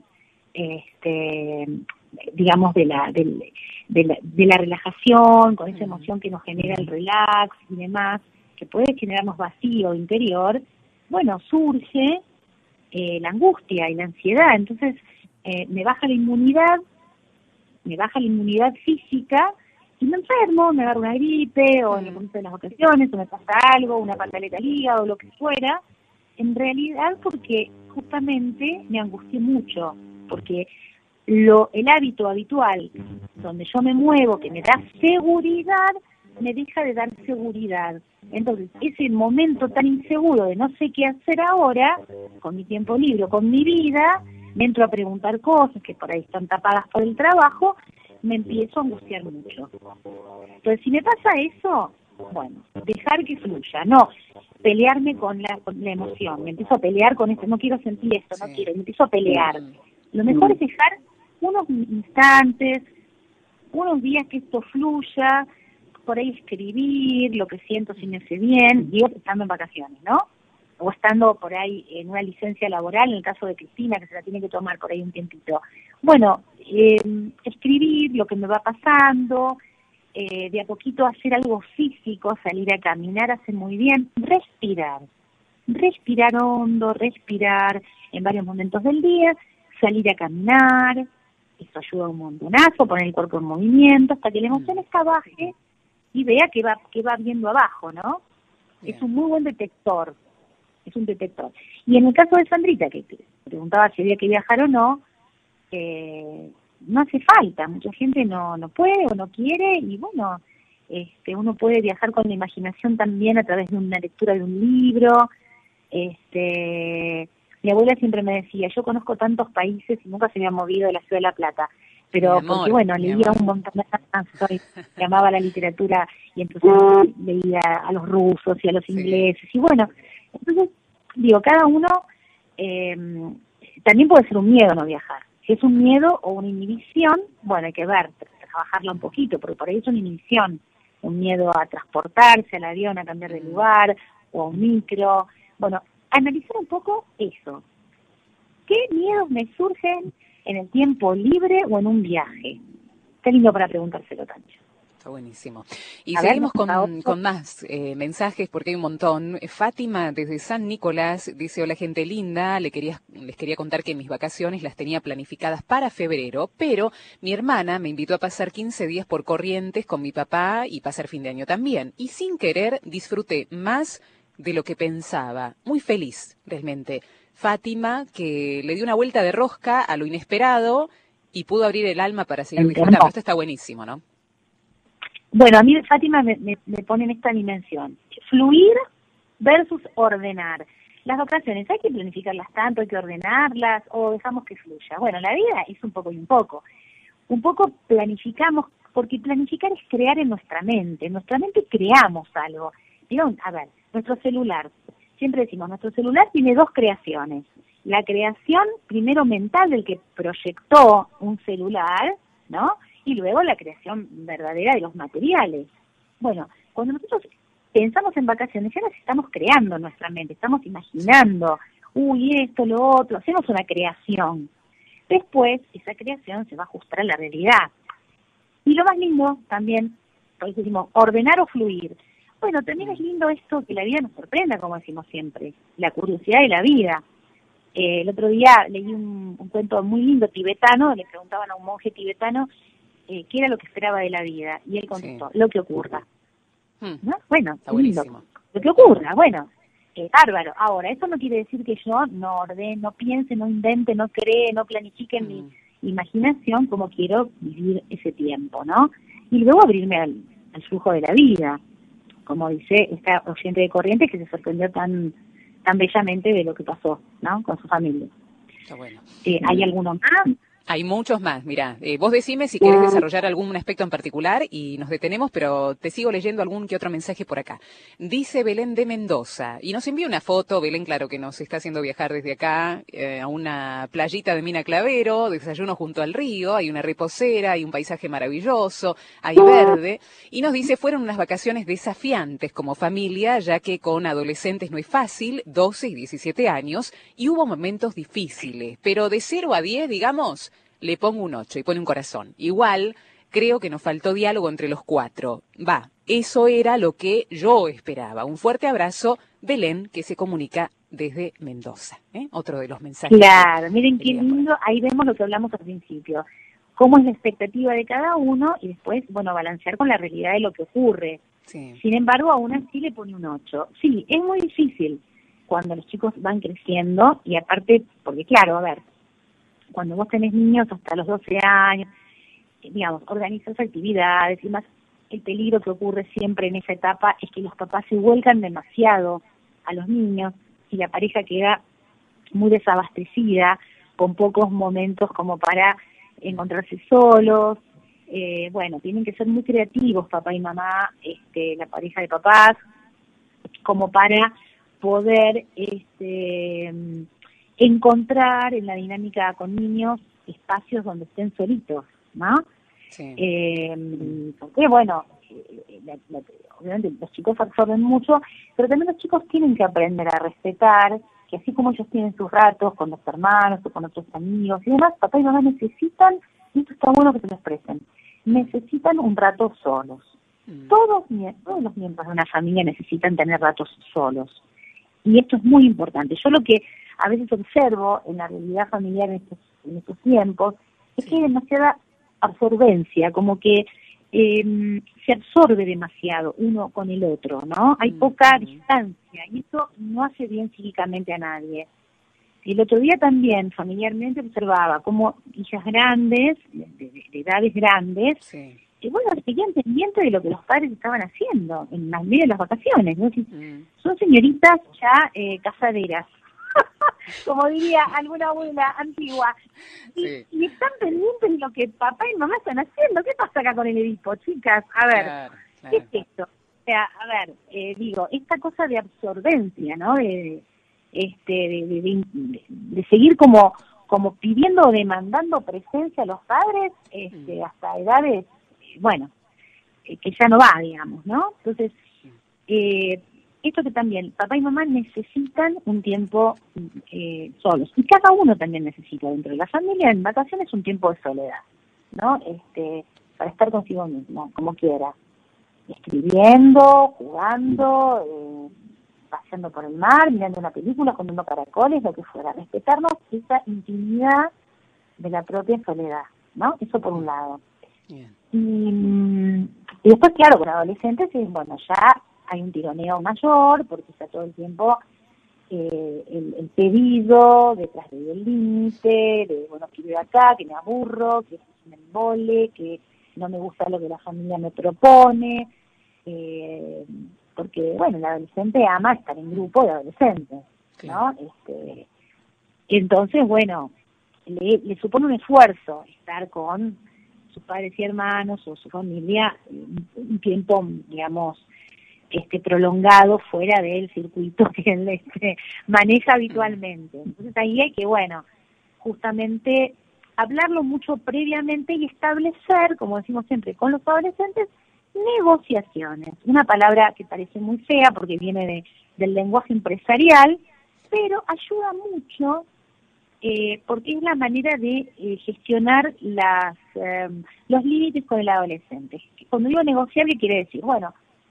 [SPEAKER 2] este, digamos, de la, de, de, la, de la relajación, con esa emoción que nos genera el relax y demás, que puede generarnos vacío interior, bueno, surge eh, la angustia y la ansiedad. Entonces, eh, me baja la inmunidad, me baja la inmunidad física, y me enfermo, me agarro una gripe, o en el momento de las vacaciones, o me pasa algo, una pataleta al hígado, o lo que fuera, en realidad porque justamente me angustié mucho, porque lo el hábito habitual, donde yo me muevo, que me da seguridad, me deja de dar seguridad. Entonces, ese momento tan inseguro de no sé qué hacer ahora, con mi tiempo libre, con mi vida, me entro a preguntar cosas que por ahí están tapadas por el trabajo, me empiezo a angustiar mucho. Entonces, si me pasa eso, bueno, dejar que fluya, no pelearme con la, con la emoción, me empiezo a pelear con esto, no quiero sentir esto, no sí. quiero, me empiezo a pelear. Lo mejor es dejar unos instantes, unos días que esto fluya, por ahí escribir lo que siento si me hace bien, digo, estando en vacaciones, ¿no? O estando por ahí en una licencia laboral, en el caso de Cristina, que se la tiene que tomar por ahí un tiempito. Bueno, eh, escribir lo que me va pasando, eh, de a poquito hacer algo físico, salir a caminar hace muy bien, respirar, respirar hondo, respirar en varios momentos del día, salir a caminar, eso ayuda un montonazo, poner el cuerpo en movimiento, hasta que la emoción está baje y vea que va, que va viendo abajo, ¿no? Yeah. Es un muy buen detector. Es un detector. Y en el caso de Sandrita, que te preguntaba si había que viajar o no, eh, no hace falta. Mucha gente no no puede o no quiere, y bueno, este, uno puede viajar con la imaginación también a través de una lectura de un libro. Este, mi abuela siempre me decía, yo conozco tantos países y nunca se me ha movido de la Ciudad de La Plata, pero
[SPEAKER 1] amor,
[SPEAKER 2] porque bueno, leía
[SPEAKER 1] amor.
[SPEAKER 2] un montón de cosas, y amaba la literatura y entonces leía a los rusos y a los
[SPEAKER 1] Sí.
[SPEAKER 2] ingleses y bueno, entonces digo, cada uno eh, también puede ser un miedo no viajar. Si es un miedo o una inhibición, bueno, hay que ver, trabajarla un poquito, porque por ahí es una inhibición, un miedo a transportarse, al avión, a cambiar de lugar, o a un micro. Bueno, analizar un poco eso. ¿Qué miedos me surgen en el tiempo libre o en un viaje? Qué lindo para preguntárselo, Tancho.
[SPEAKER 1] Está buenísimo. Y
[SPEAKER 2] A
[SPEAKER 1] seguimos
[SPEAKER 2] ver,
[SPEAKER 1] con, con más eh, mensajes porque hay un montón. Fátima desde San Nicolás dice, hola gente linda, le quería, les quería contar que mis vacaciones las tenía planificadas para febrero, pero mi hermana me invitó a pasar quince días por Corrientes con mi papá y pasar fin de año también. Y sin querer disfruté más de lo que pensaba. Muy feliz, realmente. Fátima, que le dio una vuelta de rosca a lo inesperado y pudo abrir el alma para seguir disfrutando. Esto está buenísimo, ¿no?
[SPEAKER 2] Bueno, a mí Fátima me, me, me pone en esta dimensión. Fluir versus ordenar. Las vacaciones, ¿hay que planificarlas tanto? ¿Hay que ordenarlas? ¿O dejamos que fluya? Bueno, la vida es un poco y un poco. Un poco planificamos, porque planificar es crear en nuestra mente. En nuestra mente creamos algo. Digo, a ver, nuestro celular. Siempre decimos, nuestro celular tiene dos creaciones. La creación, primero mental, del que proyectó un celular, ¿no? Y luego la creación verdadera de los materiales. Bueno, cuando nosotros pensamos en vacaciones, ya las estamos creando en nuestra mente, estamos imaginando, uy, esto, lo otro, hacemos una creación. Después, esa creación se va a ajustar a la realidad. Y lo más lindo también, por eso decimos, ordenar o fluir. Bueno, también es lindo esto, que la vida nos sorprenda, como decimos siempre, la curiosidad de la vida. Eh, el otro día leí un, un cuento muy lindo tibetano, le preguntaban a un monje tibetano, Eh, qué era lo que esperaba de la vida, y él contestó, sí. Lo que ocurra. Hmm. ¿No? Bueno,
[SPEAKER 1] está buenísimo.
[SPEAKER 2] Lo que ocurra, bueno, eh, bárbaro. Ahora, eso no quiere decir que yo no ordene, no piense, no invente, no cree, no planifique en hmm. mi imaginación como quiero vivir ese tiempo, ¿no? Y luego abrirme al, al flujo de la vida, como dice esta oyente de Corrientes que se sorprendió tan tan bellamente de lo que pasó, ¿no? Con su familia.
[SPEAKER 1] Está bueno.
[SPEAKER 2] Eh, ¿Hay alguno más?
[SPEAKER 1] Hay muchos más, mirá, eh, vos decime si querés desarrollar algún aspecto en particular y nos detenemos, pero te sigo leyendo algún que otro mensaje por acá. Dice Belén de Mendoza, y nos envía una foto, Belén, claro que nos está haciendo viajar desde acá eh, a una playita de Mina Clavero, desayuno junto al río, hay una reposera, hay un paisaje maravilloso, hay verde, y nos dice, fueron unas vacaciones desafiantes como familia, ya que con adolescentes no es fácil, doce y diecisiete años, y hubo momentos difíciles, pero de cero a diez, digamos, le pongo un ocho y pone un corazón. Igual, creo que nos faltó diálogo entre los cuatro. Va, eso era lo que yo esperaba. Un fuerte abrazo, Belén, que se comunica desde Mendoza. ¿eh? Otro de los mensajes.
[SPEAKER 2] Claro, miren qué lindo, ahí vemos lo que hablamos al principio. Cómo es la expectativa de cada uno y después, bueno, balancear con la realidad de lo que ocurre. Sí. Sin embargo, aún así le pone un ocho. Sí, es muy difícil cuando los chicos van creciendo y aparte, porque claro, a ver, cuando vos tenés niños hasta los doce años, digamos, organizas actividades y más, el peligro que ocurre siempre en esa etapa es que los papás se vuelcan demasiado a los niños y la pareja queda muy desabastecida, con pocos momentos como para encontrarse solos. Eh, bueno, tienen que ser muy creativos papá y mamá, este, la pareja de papás, como para poder este encontrar en la dinámica con niños espacios donde estén solitos, ¿no? Sí. Eh, porque, bueno, la, la, obviamente los chicos absorben mucho, pero también los chicos tienen que aprender a respetar que así como ellos tienen sus ratos con los hermanos o con otros amigos y demás, papá y mamá necesitan, y esto está bueno que se lo expresen, necesitan un rato solos. Mm. Todos, todos los miembros de una familia necesitan tener ratos solos. Y esto es muy importante. Yo lo que a veces observo en la realidad familiar en estos, en estos tiempos es que hay demasiada absorbencia, como que eh, se absorbe demasiado uno con el otro, ¿no? Hay poca distancia y eso no hace bien psíquicamente a nadie. Y el otro día también familiarmente observaba como hijas grandes, de, de, de edades grandes, sí. que bueno, seguían pendientes de lo que los padres estaban haciendo en las medio de las vacaciones, ¿no?
[SPEAKER 1] Mm.
[SPEAKER 2] Son señoritas ya eh, casaderas, como diría alguna abuela antigua, y,
[SPEAKER 1] Sí.
[SPEAKER 2] y están pendientes de lo que papá y mamá están haciendo. ¿Qué pasa acá con el Edipo, chicas? A ver,
[SPEAKER 1] Claro,
[SPEAKER 2] ¿qué
[SPEAKER 1] claro.
[SPEAKER 2] es esto? O sea, a ver, eh, digo, esta cosa de absorbencia, ¿no? De, este, de, de, de, de seguir como como pidiendo o demandando presencia a los padres este, hasta edades, bueno, eh, que ya no va, digamos, ¿no? Entonces, eh, esto que también, papá y mamá necesitan un tiempo eh, solos, y cada uno también necesita dentro de la familia, en vacaciones, un tiempo de soledad, ¿no? Este, para estar consigo mismo, como quiera, escribiendo, jugando, eh, paseando por el mar, mirando una película, comiendo caracoles, lo que fuera, respetarnos esa intimidad de la propia soledad, ¿no? Eso por un lado.
[SPEAKER 1] Bien.
[SPEAKER 2] Y, y después, claro, con adolescentes, es, bueno, ya hay un tironeo mayor, porque está todo el tiempo eh, el, el pedido detrás del límite, de, bueno, quiero ir acá, que me aburro, que me embole, que no me gusta lo que la familia me propone, eh, porque, bueno, el adolescente ama estar en grupo de adolescentes, ¿no?
[SPEAKER 1] Claro.
[SPEAKER 2] Este, entonces, bueno, le, le supone un esfuerzo estar con sus padres y hermanos o su familia un tiempo, digamos, este prolongado fuera del circuito que él este, maneja habitualmente. Entonces ahí hay que, bueno, justamente hablarlo mucho previamente y establecer, como decimos siempre, con los adolescentes, negociaciones. Una palabra que parece muy fea porque viene de, del lenguaje empresarial, pero ayuda mucho eh, porque es la manera de eh, gestionar las eh, los límites con el adolescente. Cuando digo negociar, ¿qué quiere decir? Bueno,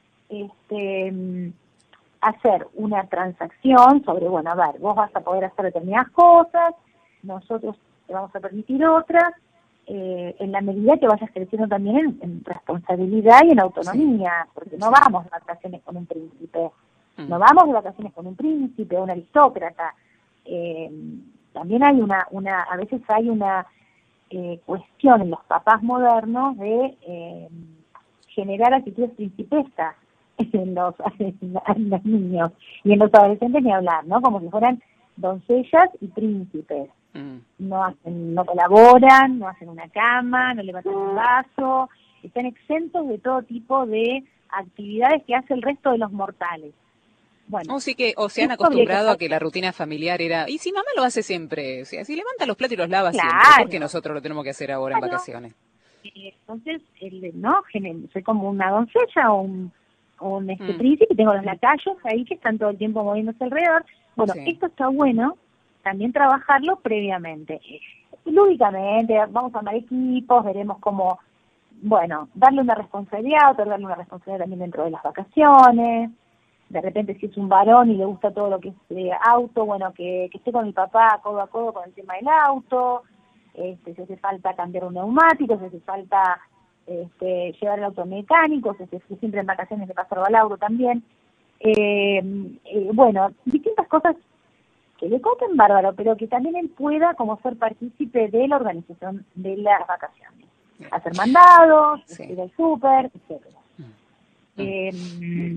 [SPEAKER 2] este hacer una transacción sobre, bueno, a ver, vos vas a poder hacer determinadas cosas, nosotros te vamos a permitir otras, eh, en la medida que vayas creciendo también en, en responsabilidad y en autonomía, sí, porque no sí. vamos de vacaciones con un príncipe, mm. no vamos de vacaciones con un príncipe, un aristócrata, eh, también hay una, una, a veces hay una eh, cuestión en los papás modernos de eh, generar actitudes principescas en los, en los niños y en los adolescentes ni hablar, ¿no? Como si fueran doncellas y príncipes. Mm. No hacen, no colaboran, no hacen una cama, no levantan un vaso, están exentos de todo tipo de actividades que hace el resto de los mortales. Bueno,
[SPEAKER 1] o sí que o se han acostumbrado a que la rutina familiar era, y si mamá lo hace siempre, o sea, si levanta los platos y los lava claro. siempre, ¿por qué nosotros lo tenemos que hacer ahora claro. en vacaciones?
[SPEAKER 2] Entonces, el, no, soy como una doncella o un un este mm. príncipe, tengo los lacayos ahí que están todo el tiempo moviéndose alrededor. Bueno, sí. esto está bueno también trabajarlo previamente. Lúdicamente, vamos a armar equipos, veremos cómo, bueno, darle una responsabilidad, otorgarle una responsabilidad también dentro de las vacaciones. De repente, si es un varón y le gusta todo lo que es eh, auto, bueno, que, que esté con el papá codo a codo con el tema del auto. Este, si hace falta cambiar un neumático, si hace falta Este, llevar el auto mecánico, que siempre en vacaciones le paso al auto también. Eh, eh, bueno, distintas cosas que le copen bárbaro, pero que también él pueda como ser partícipe de la organización de las vacaciones. Bien. Hacer mandados, sí. ir al súper, etcétera. Mm. Eh,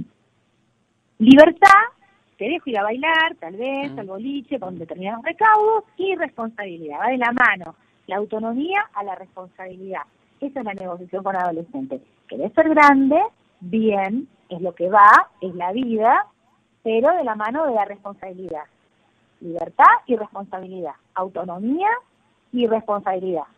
[SPEAKER 2] libertad, te dejo ir a bailar, tal vez, mm. al boliche, con determinados recaudos, y responsabilidad. Va de la mano la autonomía a la responsabilidad. Esa es la negociación con adolescentes. Querés ser grande, bien, es lo que va, es la vida, pero de la mano de la responsabilidad. Libertad y responsabilidad. Autonomía y responsabilidad.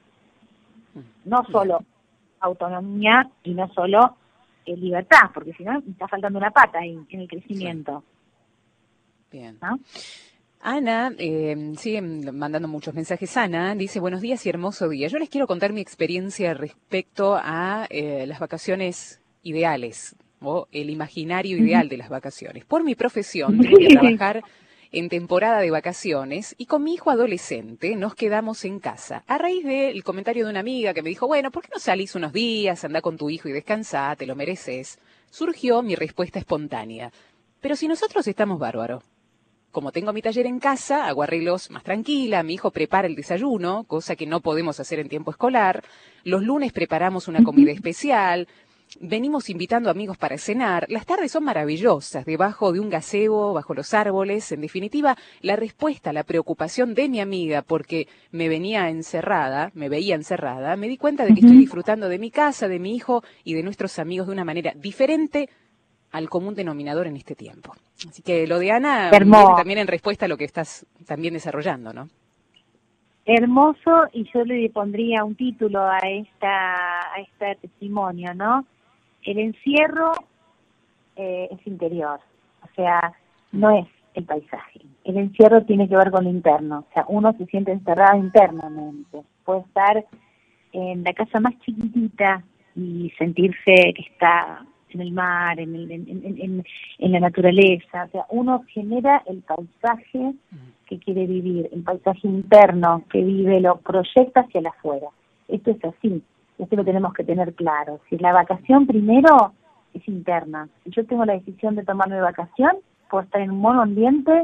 [SPEAKER 2] No solo autonomía y no solo eh, libertad, porque si no, está faltando una pata ahí en el crecimiento.
[SPEAKER 1] Sí. Bien.
[SPEAKER 2] ¿No?
[SPEAKER 1] Ana, eh, siguen mandando muchos mensajes. Ana dice, buenos días y hermoso día. Yo les quiero contar mi experiencia respecto a eh, las vacaciones ideales o el imaginario ideal de las vacaciones. Por mi profesión, tengo que trabajar en temporada de vacaciones y con mi hijo adolescente nos quedamos en casa. A raíz del comentario de una amiga que me dijo, bueno, ¿por qué no salís unos días, anda con tu hijo y descansá, te lo mereces? Surgió mi respuesta espontánea. Pero si nosotros estamos bárbaros. como tengo mi taller en casa, hago arreglos más tranquila, mi hijo prepara el desayuno, cosa que no podemos hacer en tiempo escolar, los lunes preparamos una comida especial, venimos invitando amigos para cenar, las tardes son maravillosas, debajo de un gazebo, bajo los árboles, en definitiva, la respuesta a la preocupación de mi amiga, porque me venía encerrada, me veía encerrada, me di cuenta de que estoy disfrutando de mi casa, de mi hijo y de nuestros amigos de una manera diferente al común denominador en este tiempo. Así que lo de Ana viene también en respuesta a lo que estás también desarrollando, ¿no?
[SPEAKER 2] Hermoso, y yo le pondría un título a esta a este testimonio, ¿no? El encierro eh, es interior, o sea, no es el paisaje. El encierro tiene que ver con lo interno, o sea, uno se siente encerrado internamente. Puede estar en la casa más chiquitita y sentirse que está en el mar, en, el, en, en, en, en la naturaleza. O sea, uno genera el paisaje que quiere vivir, el paisaje interno que vive, lo proyecta hacia el afuera. Esto es así, esto lo tenemos que tener claro. Si la vacación primero es interna, si yo tengo la decisión de tomarme vacación, puedo estar en un buen ambiente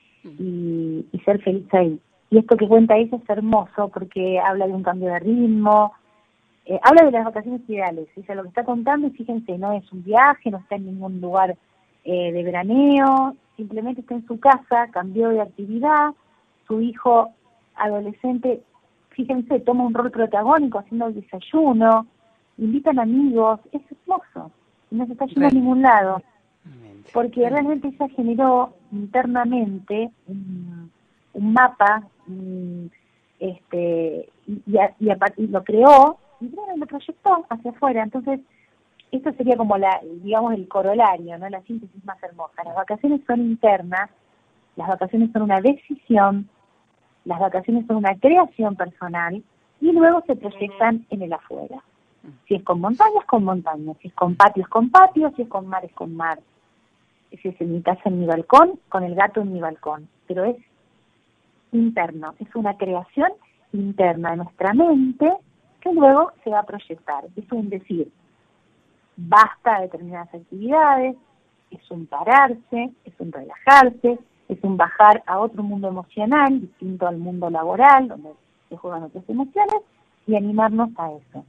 [SPEAKER 2] y, y ser feliz ahí. Y esto que cuenta ella es hermoso porque habla de un cambio de ritmo, eh, habla de las vacaciones ideales. Ella lo que está contando, y fíjense, no es un viaje, no está en ningún lugar eh, de veraneo, simplemente está en su casa, cambió de actividad, su hijo adolescente, fíjense, toma un rol protagónico haciendo el desayuno, invitan amigos, es hermoso, y no se está yendo a ningún lado, porque realmente ella generó internamente un, un mapa, un, este y, y, a, y, a, y lo creó, y bueno, lo proyectó hacia afuera. Entonces, esto sería como la, digamos, el corolario, ¿no? La síntesis más hermosa. Las vacaciones son internas, las vacaciones son una decisión, las vacaciones son una creación personal y luego se proyectan en el afuera. Si es con montañas, con montañas, si es con patios, con patios, si es con mar, es con mar. Si es en mi casa, en mi balcón, con el gato en mi balcón. Pero es interno, es una creación interna de nuestra mente que luego se va a proyectar. Es un decir, basta de determinadas actividades, es un pararse, es un relajarse, es un bajar a otro mundo emocional, distinto al mundo laboral, donde se juegan otras emociones, y animarnos a eso.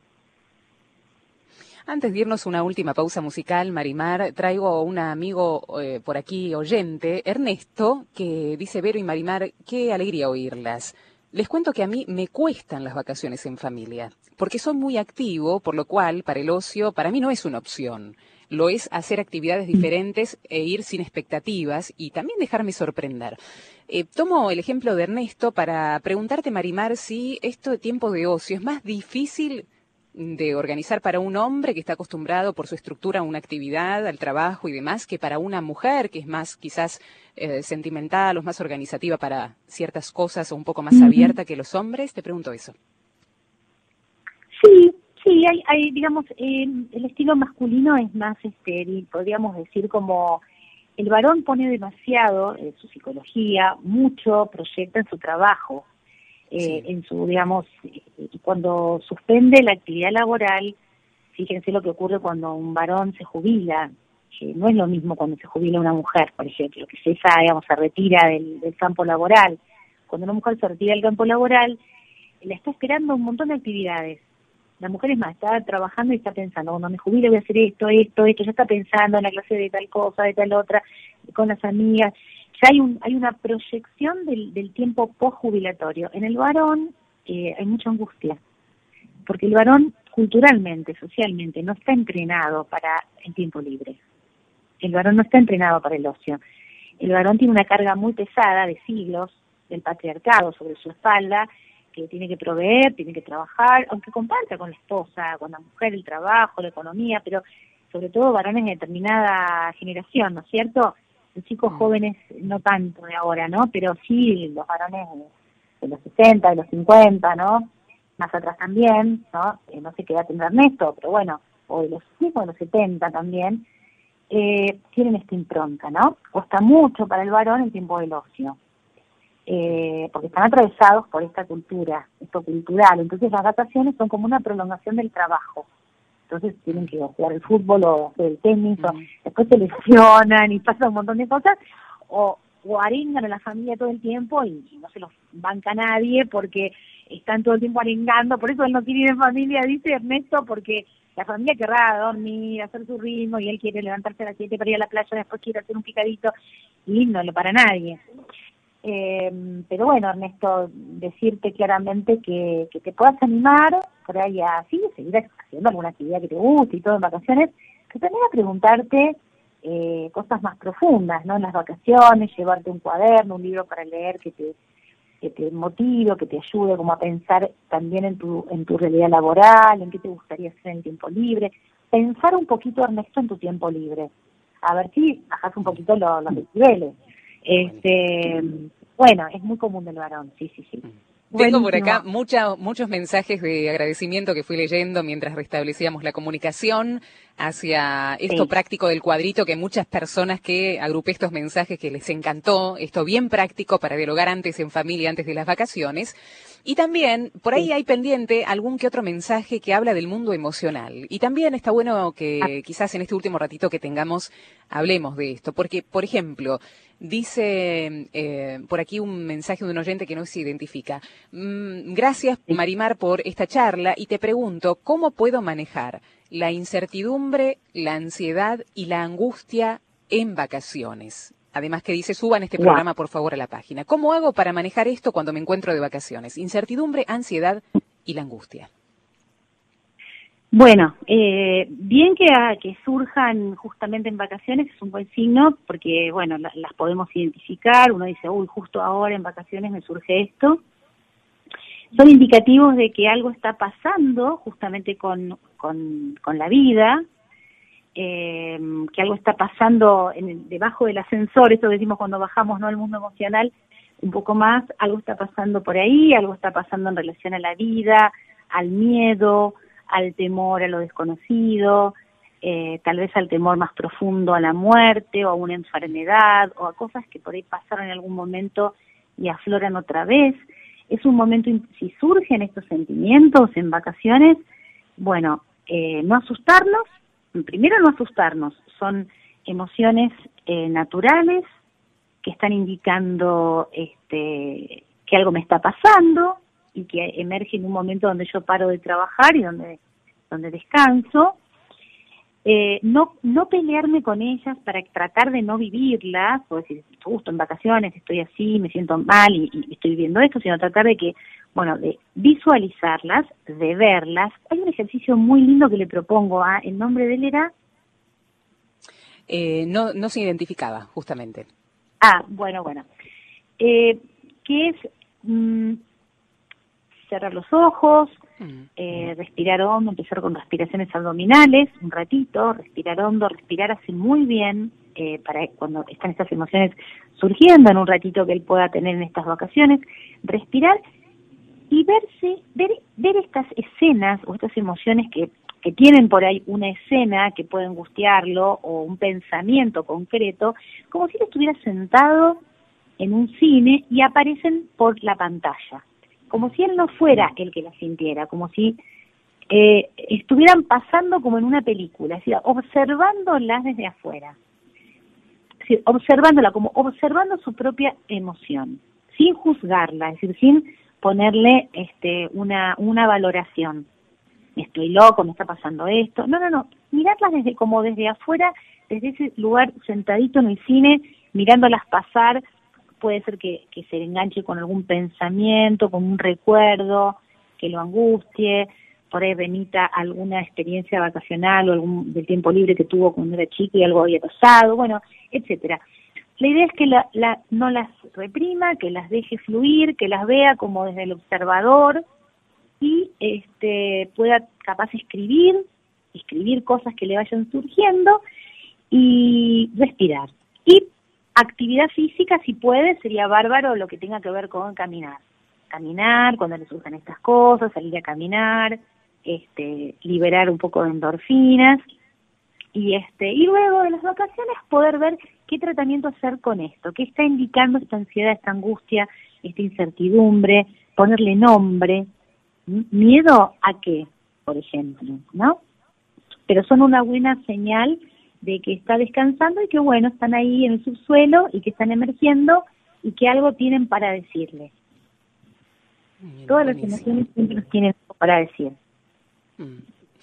[SPEAKER 1] Antes de irnos una última pausa musical, Marimar, traigo a un amigo eh, por aquí oyente, Ernesto, que dice: Vero y Marimar, qué alegría oírlas. Les cuento que a mí me cuestan las vacaciones en familia, porque soy muy activo, por lo cual, para el ocio, para mí no es una opción. Lo es hacer actividades diferentes e ir sin expectativas y también dejarme sorprender. Eh, tomo el ejemplo de Ernesto para preguntarte, Marimar, si esto de tiempo de ocio es más difícil de organizar para un hombre que está acostumbrado por su estructura a una actividad, al trabajo y demás, que para una mujer que es más quizás eh, sentimental o más organizativa para ciertas cosas o un poco más abierta que los hombres. Te pregunto eso.
[SPEAKER 2] Sí, sí, hay, hay digamos, eh, el estilo masculino es más, este, podríamos decir como el varón pone demasiado en su psicología, mucho proyecta en su trabajo. Eh, sí. En su, digamos, cuando suspende la actividad laboral, fíjense lo que ocurre cuando un varón se jubila, que no es lo mismo cuando se jubila una mujer, por ejemplo, que se, esa, digamos, se retira del, del campo laboral. Cuando una mujer se retira del campo laboral, la está esperando un montón de actividades. La mujer es más, está trabajando y está pensando, cuando me jubile voy a hacer esto, esto, esto, ya está pensando en la clase de tal cosa, de tal otra, con las amigas. Ya hay un hay una proyección del, del tiempo postjubilatorio. En el varón eh, hay mucha angustia, porque el varón culturalmente, socialmente, no está entrenado para el tiempo libre. El varón no está entrenado para el ocio. El varón tiene una carga muy pesada de siglos del patriarcado sobre su espalda, que tiene que proveer, tiene que trabajar, aunque comparta con la esposa, con la mujer, el trabajo, la economía, pero sobre todo varones de determinada generación, ¿no es cierto? Los chicos jóvenes no tanto de ahora, ¿no? Pero sí los varones de los sesenta, de los cincuenta, ¿no? Más atrás también, ¿no? Eh, no sé qué edad tendrá Ernesto, pero bueno, o de los mismos de los setenta también, eh, tienen esta impronta, ¿no? Cuesta mucho para el varón el tiempo del ocio, eh, porque están atravesados por esta cultura, esto cultural. Entonces las vacaciones son como una prolongación del trabajo. Entonces tienen que jugar el fútbol o hacer el tenis, mm. o después se lesionan y pasan un montón de cosas, o o arengan a la familia todo el tiempo y, y no se los banca nadie porque están todo el tiempo arengando, por eso él no quiere ir en familia, dice Ernesto, porque la familia querrá dormir, hacer su ritmo, y él quiere levantarse a las siete para ir a la playa, después quiere hacer un picadito, y no lo para nadie. Eh, pero bueno, Ernesto, decirte claramente que, que te puedas animar por ahí a sí, seguir haciendo alguna actividad que te guste y todo en vacaciones, pero también a preguntarte eh, cosas más profundas, ¿no? En las vacaciones, llevarte un cuaderno, un libro para leer que te que te motive, que te ayude como a pensar también en tu en tu realidad laboral, en qué te gustaría hacer en el tiempo libre. Pensar un poquito, Ernesto, en tu tiempo libre. A ver si bajas un poquito los, los decibeles. Este, bueno, es muy común del varón, sí, sí, sí.
[SPEAKER 1] Tengo por acá mucha, muchos mensajes de agradecimiento que fui leyendo mientras restablecíamos la comunicación hacia esto sí. práctico del cuadrito, que muchas personas que agrupé estos mensajes que les encantó, esto bien práctico para dialogar antes en familia, antes de las vacaciones. Y también, por ahí sí. hay pendiente algún que otro mensaje que habla del mundo emocional. Y también está bueno que ah. quizás en este último ratito que tengamos, hablemos de esto. Porque, por ejemplo, dice eh, por aquí un mensaje de un oyente que no se identifica. Mm, gracias, Marimar, por esta charla. Y te pregunto, ¿cómo puedo manejar la incertidumbre, la ansiedad y la angustia en vacaciones? Además que dice, suban este programa por favor a la página. ¿Cómo hago para manejar esto cuando me encuentro de vacaciones? Incertidumbre, ansiedad y la angustia.
[SPEAKER 2] Bueno, eh, bien que, a, que surjan justamente en vacaciones es un buen signo porque, bueno, la, las podemos identificar. Uno dice, uy, justo ahora en vacaciones me surge esto. Son indicativos de que algo está pasando justamente con, con, con la vida. Eh, que algo está pasando en el, debajo del ascensor, eso decimos cuando bajamos, ¿no?, al mundo emocional un poco más, algo está pasando por ahí, algo está pasando en relación a la vida, al miedo, al temor a lo desconocido, eh, tal vez al temor más profundo a la muerte o a una enfermedad o a cosas que por ahí pasaron en algún momento y afloran otra vez. Es un momento, si surgen estos sentimientos en vacaciones, bueno, eh, no asustarnos. Primero, no asustarnos, son emociones eh, naturales que están indicando este, que algo me está pasando y que emerge en un momento donde yo paro de trabajar y donde, donde descanso. Eh, no, no pelearme con ellas para tratar de no vivirlas, o decir, justo en vacaciones estoy así, me siento mal y, y estoy viviendo esto, sino tratar de que, bueno, de visualizarlas, de verlas. Hay un ejercicio muy lindo que le propongo, a, ¿el nombre de él era?
[SPEAKER 1] Eh, no, no se identificaba, justamente.
[SPEAKER 2] Ah, bueno, bueno. Eh, que es mmm, cerrar los ojos, Eh, respirar hondo, empezar con respiraciones abdominales, un ratito, respirar hondo, respirar hace muy bien eh, para cuando están estas emociones surgiendo, en un ratito que él pueda tener en estas vacaciones, respirar y verse, ver, ver estas escenas o estas emociones que, que tienen por ahí una escena que puede angustiarlo o un pensamiento concreto, como si él estuviera sentado en un cine y aparecen por la pantalla. Como si él no fuera el que la sintiera, como si eh, estuvieran pasando como en una película, es decir, observándolas desde afuera, es decir, observándola como observando su propia emoción, sin juzgarla, es decir, sin ponerle este, una, una valoración. Estoy loco, me está pasando esto. No, no, no, mirarlas desde como desde afuera, desde ese lugar sentadito en el cine, mirándolas pasar. Puede ser que, que se enganche con algún pensamiento, con un recuerdo, que lo angustie, por ahí remita alguna experiencia vacacional o algún del tiempo libre que tuvo cuando era chico y algo había pasado, bueno, etcétera. La idea es que la, la, no las reprima, que las deje fluir, que las vea como desde el observador y este pueda capaz escribir, escribir cosas que le vayan surgiendo y respirar. Y actividad física, si puede, sería bárbaro lo que tenga que ver con caminar. Caminar, cuando le surjan estas cosas, salir a caminar, este, liberar un poco de endorfinas, y este, y luego de las vacaciones poder ver qué tratamiento hacer con esto, qué está indicando esta ansiedad, esta angustia, esta incertidumbre, ponerle nombre. ¿Miedo a qué, por ejemplo? ¿No? Pero son una buena señal de que está descansando y que bueno, están ahí en el subsuelo y que están emergiendo y que algo tienen para decirle. Bien, todas buenísimo. Las emociones siempre nos tienen algo para decir.
[SPEAKER 1] Mm.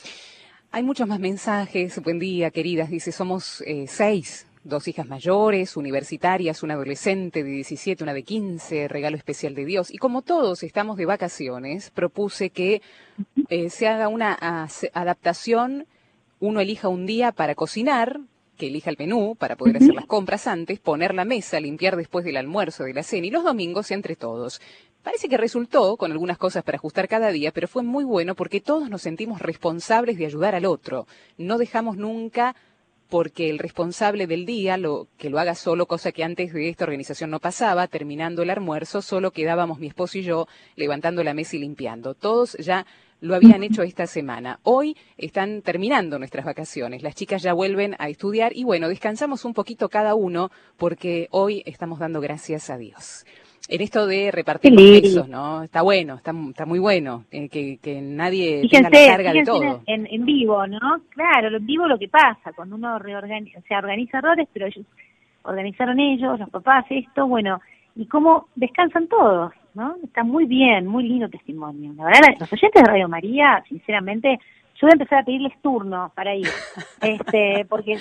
[SPEAKER 1] Hay muchos más mensajes. Buen día, queridas. Dice, somos eh, seis, dos hijas mayores, universitarias, una adolescente de diecisiete, una de quince, regalo especial de Dios. Y como todos estamos de vacaciones, propuse que eh, se haga una as, adaptación, uno elija un día para cocinar, que elija el menú para poder hacer las compras antes, poner la mesa, limpiar después del almuerzo, de la cena, y los domingos entre todos. Parece que resultó con algunas cosas para ajustar cada día, pero fue muy bueno porque todos nos sentimos responsables de ayudar al otro. No dejamos nunca porque el responsable del día lo que lo haga solo, cosa que antes de esta organización no pasaba. Terminando el almuerzo, solo quedábamos mi esposo y yo levantando la mesa y limpiando. Todos ya lo habían hecho esta semana. Hoy están terminando nuestras vacaciones. Las chicas ya vuelven a estudiar y bueno, descansamos un poquito cada uno porque hoy estamos dando gracias a Dios. En esto de repartir los pesos, ¿no? Está bueno, está, está muy bueno, eh, que, que nadie
[SPEAKER 2] fíjense,
[SPEAKER 1] tenga la carga de todo.
[SPEAKER 2] En, en vivo, ¿no? Claro, en vivo lo que pasa, cuando uno reorganiza, o sea, organiza errores, pero ellos organizaron ellos, los papás, esto, bueno, y cómo descansan todos, ¿no? Está muy bien, muy lindo testimonio. La verdad, los oyentes de Radio María, sinceramente, yo voy a empezar a pedirles turno para ir, este, porque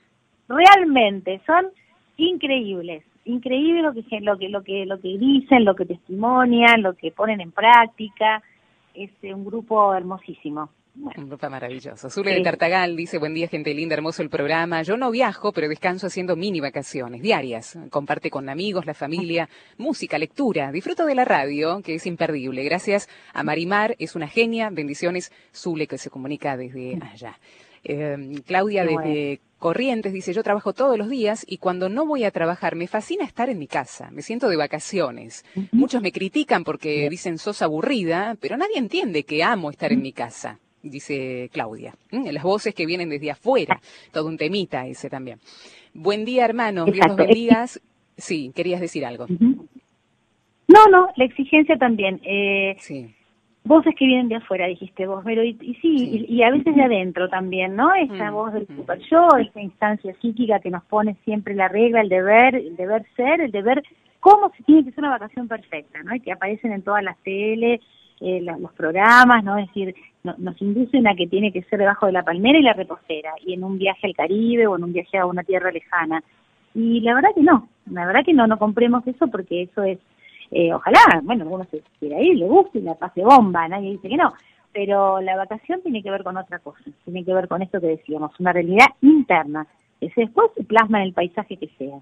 [SPEAKER 2] realmente son increíbles. Increíble lo que lo que lo que lo que dicen, lo que testimonian, lo que ponen en práctica. Es un grupo hermosísimo.
[SPEAKER 1] Bueno. Un grupo maravilloso. Zule de Tartagal dice, buen día, gente linda, hermoso el programa. Yo no viajo, pero descanso haciendo mini vacaciones diarias. Comparte con amigos, la familia, música, lectura. Disfruto de la radio, que es imperdible. Gracias a Marimar, es una genia. Bendiciones, Zule, que se comunica desde allá. Eh, Claudia desde bueno. Corrientes dice, yo trabajo todos los días y cuando no voy a trabajar me fascina estar en mi casa, me siento de vacaciones. Uh-huh. Muchos me critican porque yeah. dicen sos aburrida, pero nadie entiende que amo estar uh-huh. en mi casa, dice Claudia. ¿Mm? Las voces que vienen desde afuera, todo un temita ese también. Buen día, hermanos, Dios los bendiga. Sí, querías decir algo.
[SPEAKER 2] Uh-huh. No, no, la exigencia también. Eh,
[SPEAKER 1] sí.
[SPEAKER 2] Voces que vienen de afuera, dijiste vos, pero y, y sí, sí. Y, y a veces de adentro también, ¿no? Esa mm. voz del super yo, esa instancia psíquica que nos pone siempre la regla, el deber, el deber ser, el deber, cómo se tiene que ser una vacación perfecta, ¿no? Y que aparecen en todas las tele, eh, la, los programas, ¿no? Es decir, no, nos inducen a que tiene que ser debajo de la palmera y la reposera, y en un viaje al Caribe o en un viaje a una tierra lejana. Y la verdad que no, la verdad que no, no compremos eso porque eso es Eh, ojalá, bueno, algunos se quiera ir, le guste y la pase bomba, nadie dice que no, pero la vacación tiene que ver con otra cosa, tiene que ver con esto que decíamos, una realidad interna, que después se plasma en el paisaje que sea.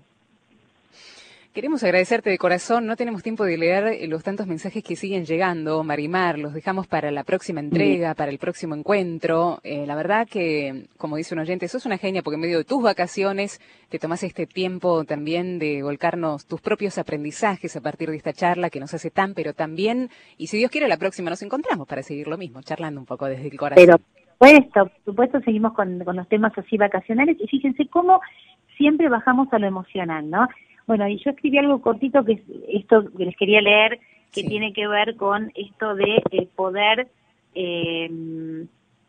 [SPEAKER 1] Queremos agradecerte de corazón, no tenemos tiempo de leer los tantos mensajes que siguen llegando, Marimar, los dejamos para la próxima entrega, sí. para el próximo encuentro. Eh, la verdad que, como dice un oyente, sos una genia porque en medio de tus vacaciones te tomás este tiempo también de volcarnos tus propios aprendizajes a partir de esta charla que nos hace tan, pero tan bien. Y si Dios quiere, la próxima nos encontramos para seguir lo mismo, charlando un poco desde el corazón.
[SPEAKER 2] Pero, por supuesto, por supuesto, seguimos con, con los temas así vacacionales y fíjense cómo siempre bajamos a lo emocional, ¿no? Bueno, y yo escribí algo cortito que es esto que les quería leer, que sí. tiene que ver con esto de eh, poder eh, en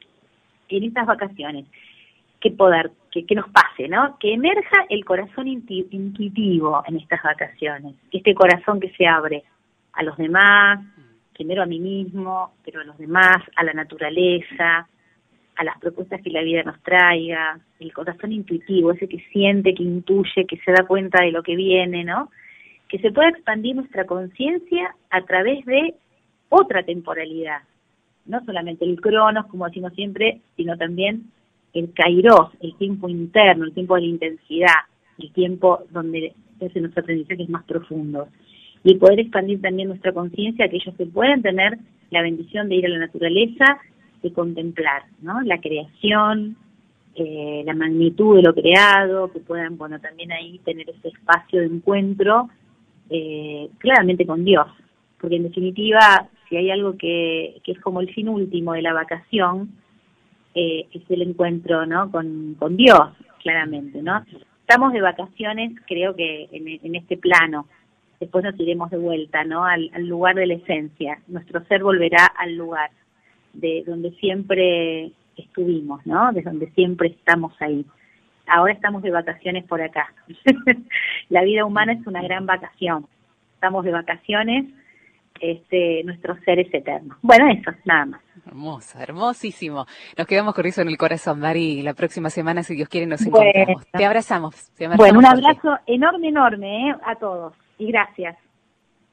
[SPEAKER 2] estas vacaciones, que poder, que, que nos pase, ¿no? Que emerja el corazón intu- intuitivo en estas vacaciones, este corazón que se abre a los demás, primero a mí mismo, pero a los demás, a la naturaleza, a las propuestas que la vida nos traiga, el corazón intuitivo, ese que siente, que intuye, que se da cuenta de lo que viene, ¿no? Que se pueda expandir nuestra conciencia a través de otra temporalidad, no solamente el cronos, como decimos siempre, sino también el kairos, el tiempo interno, el tiempo de la intensidad, el tiempo donde se hacen los aprendizajes más profundos. Y poder expandir también nuestra conciencia a aquellos que puedan tener la bendición de ir a la naturaleza, de contemplar, ¿no? La creación, eh, la magnitud de lo creado, que puedan, bueno, también ahí tener ese espacio de encuentro eh, claramente con Dios, porque en definitiva, si hay algo que, que es como el fin último de la vacación, eh, es el encuentro, ¿no? Con, con Dios, claramente, ¿no? Estamos de vacaciones, creo que en, en este plano, después nos iremos de vuelta, ¿no? Al, al lugar de la esencia, nuestro ser volverá al lugar de donde siempre estuvimos, ¿no? De donde siempre estamos ahí. ahora estamos de vacaciones por acá. La vida humana es una gran vacación. Estamos de vacaciones, este, nuestros seres eternos. Bueno, eso, nada más.
[SPEAKER 1] Hermoso, hermosísimo. Nos quedamos con eso en el corazón, Mari. La próxima semana, si Dios quiere, nos
[SPEAKER 2] Bueno.
[SPEAKER 1] encontramos. Te abrazamos. Te abrazamos
[SPEAKER 2] Bueno, un
[SPEAKER 1] fuerte.
[SPEAKER 2] abrazo enorme, enorme, ¿eh? A todos. Y gracias.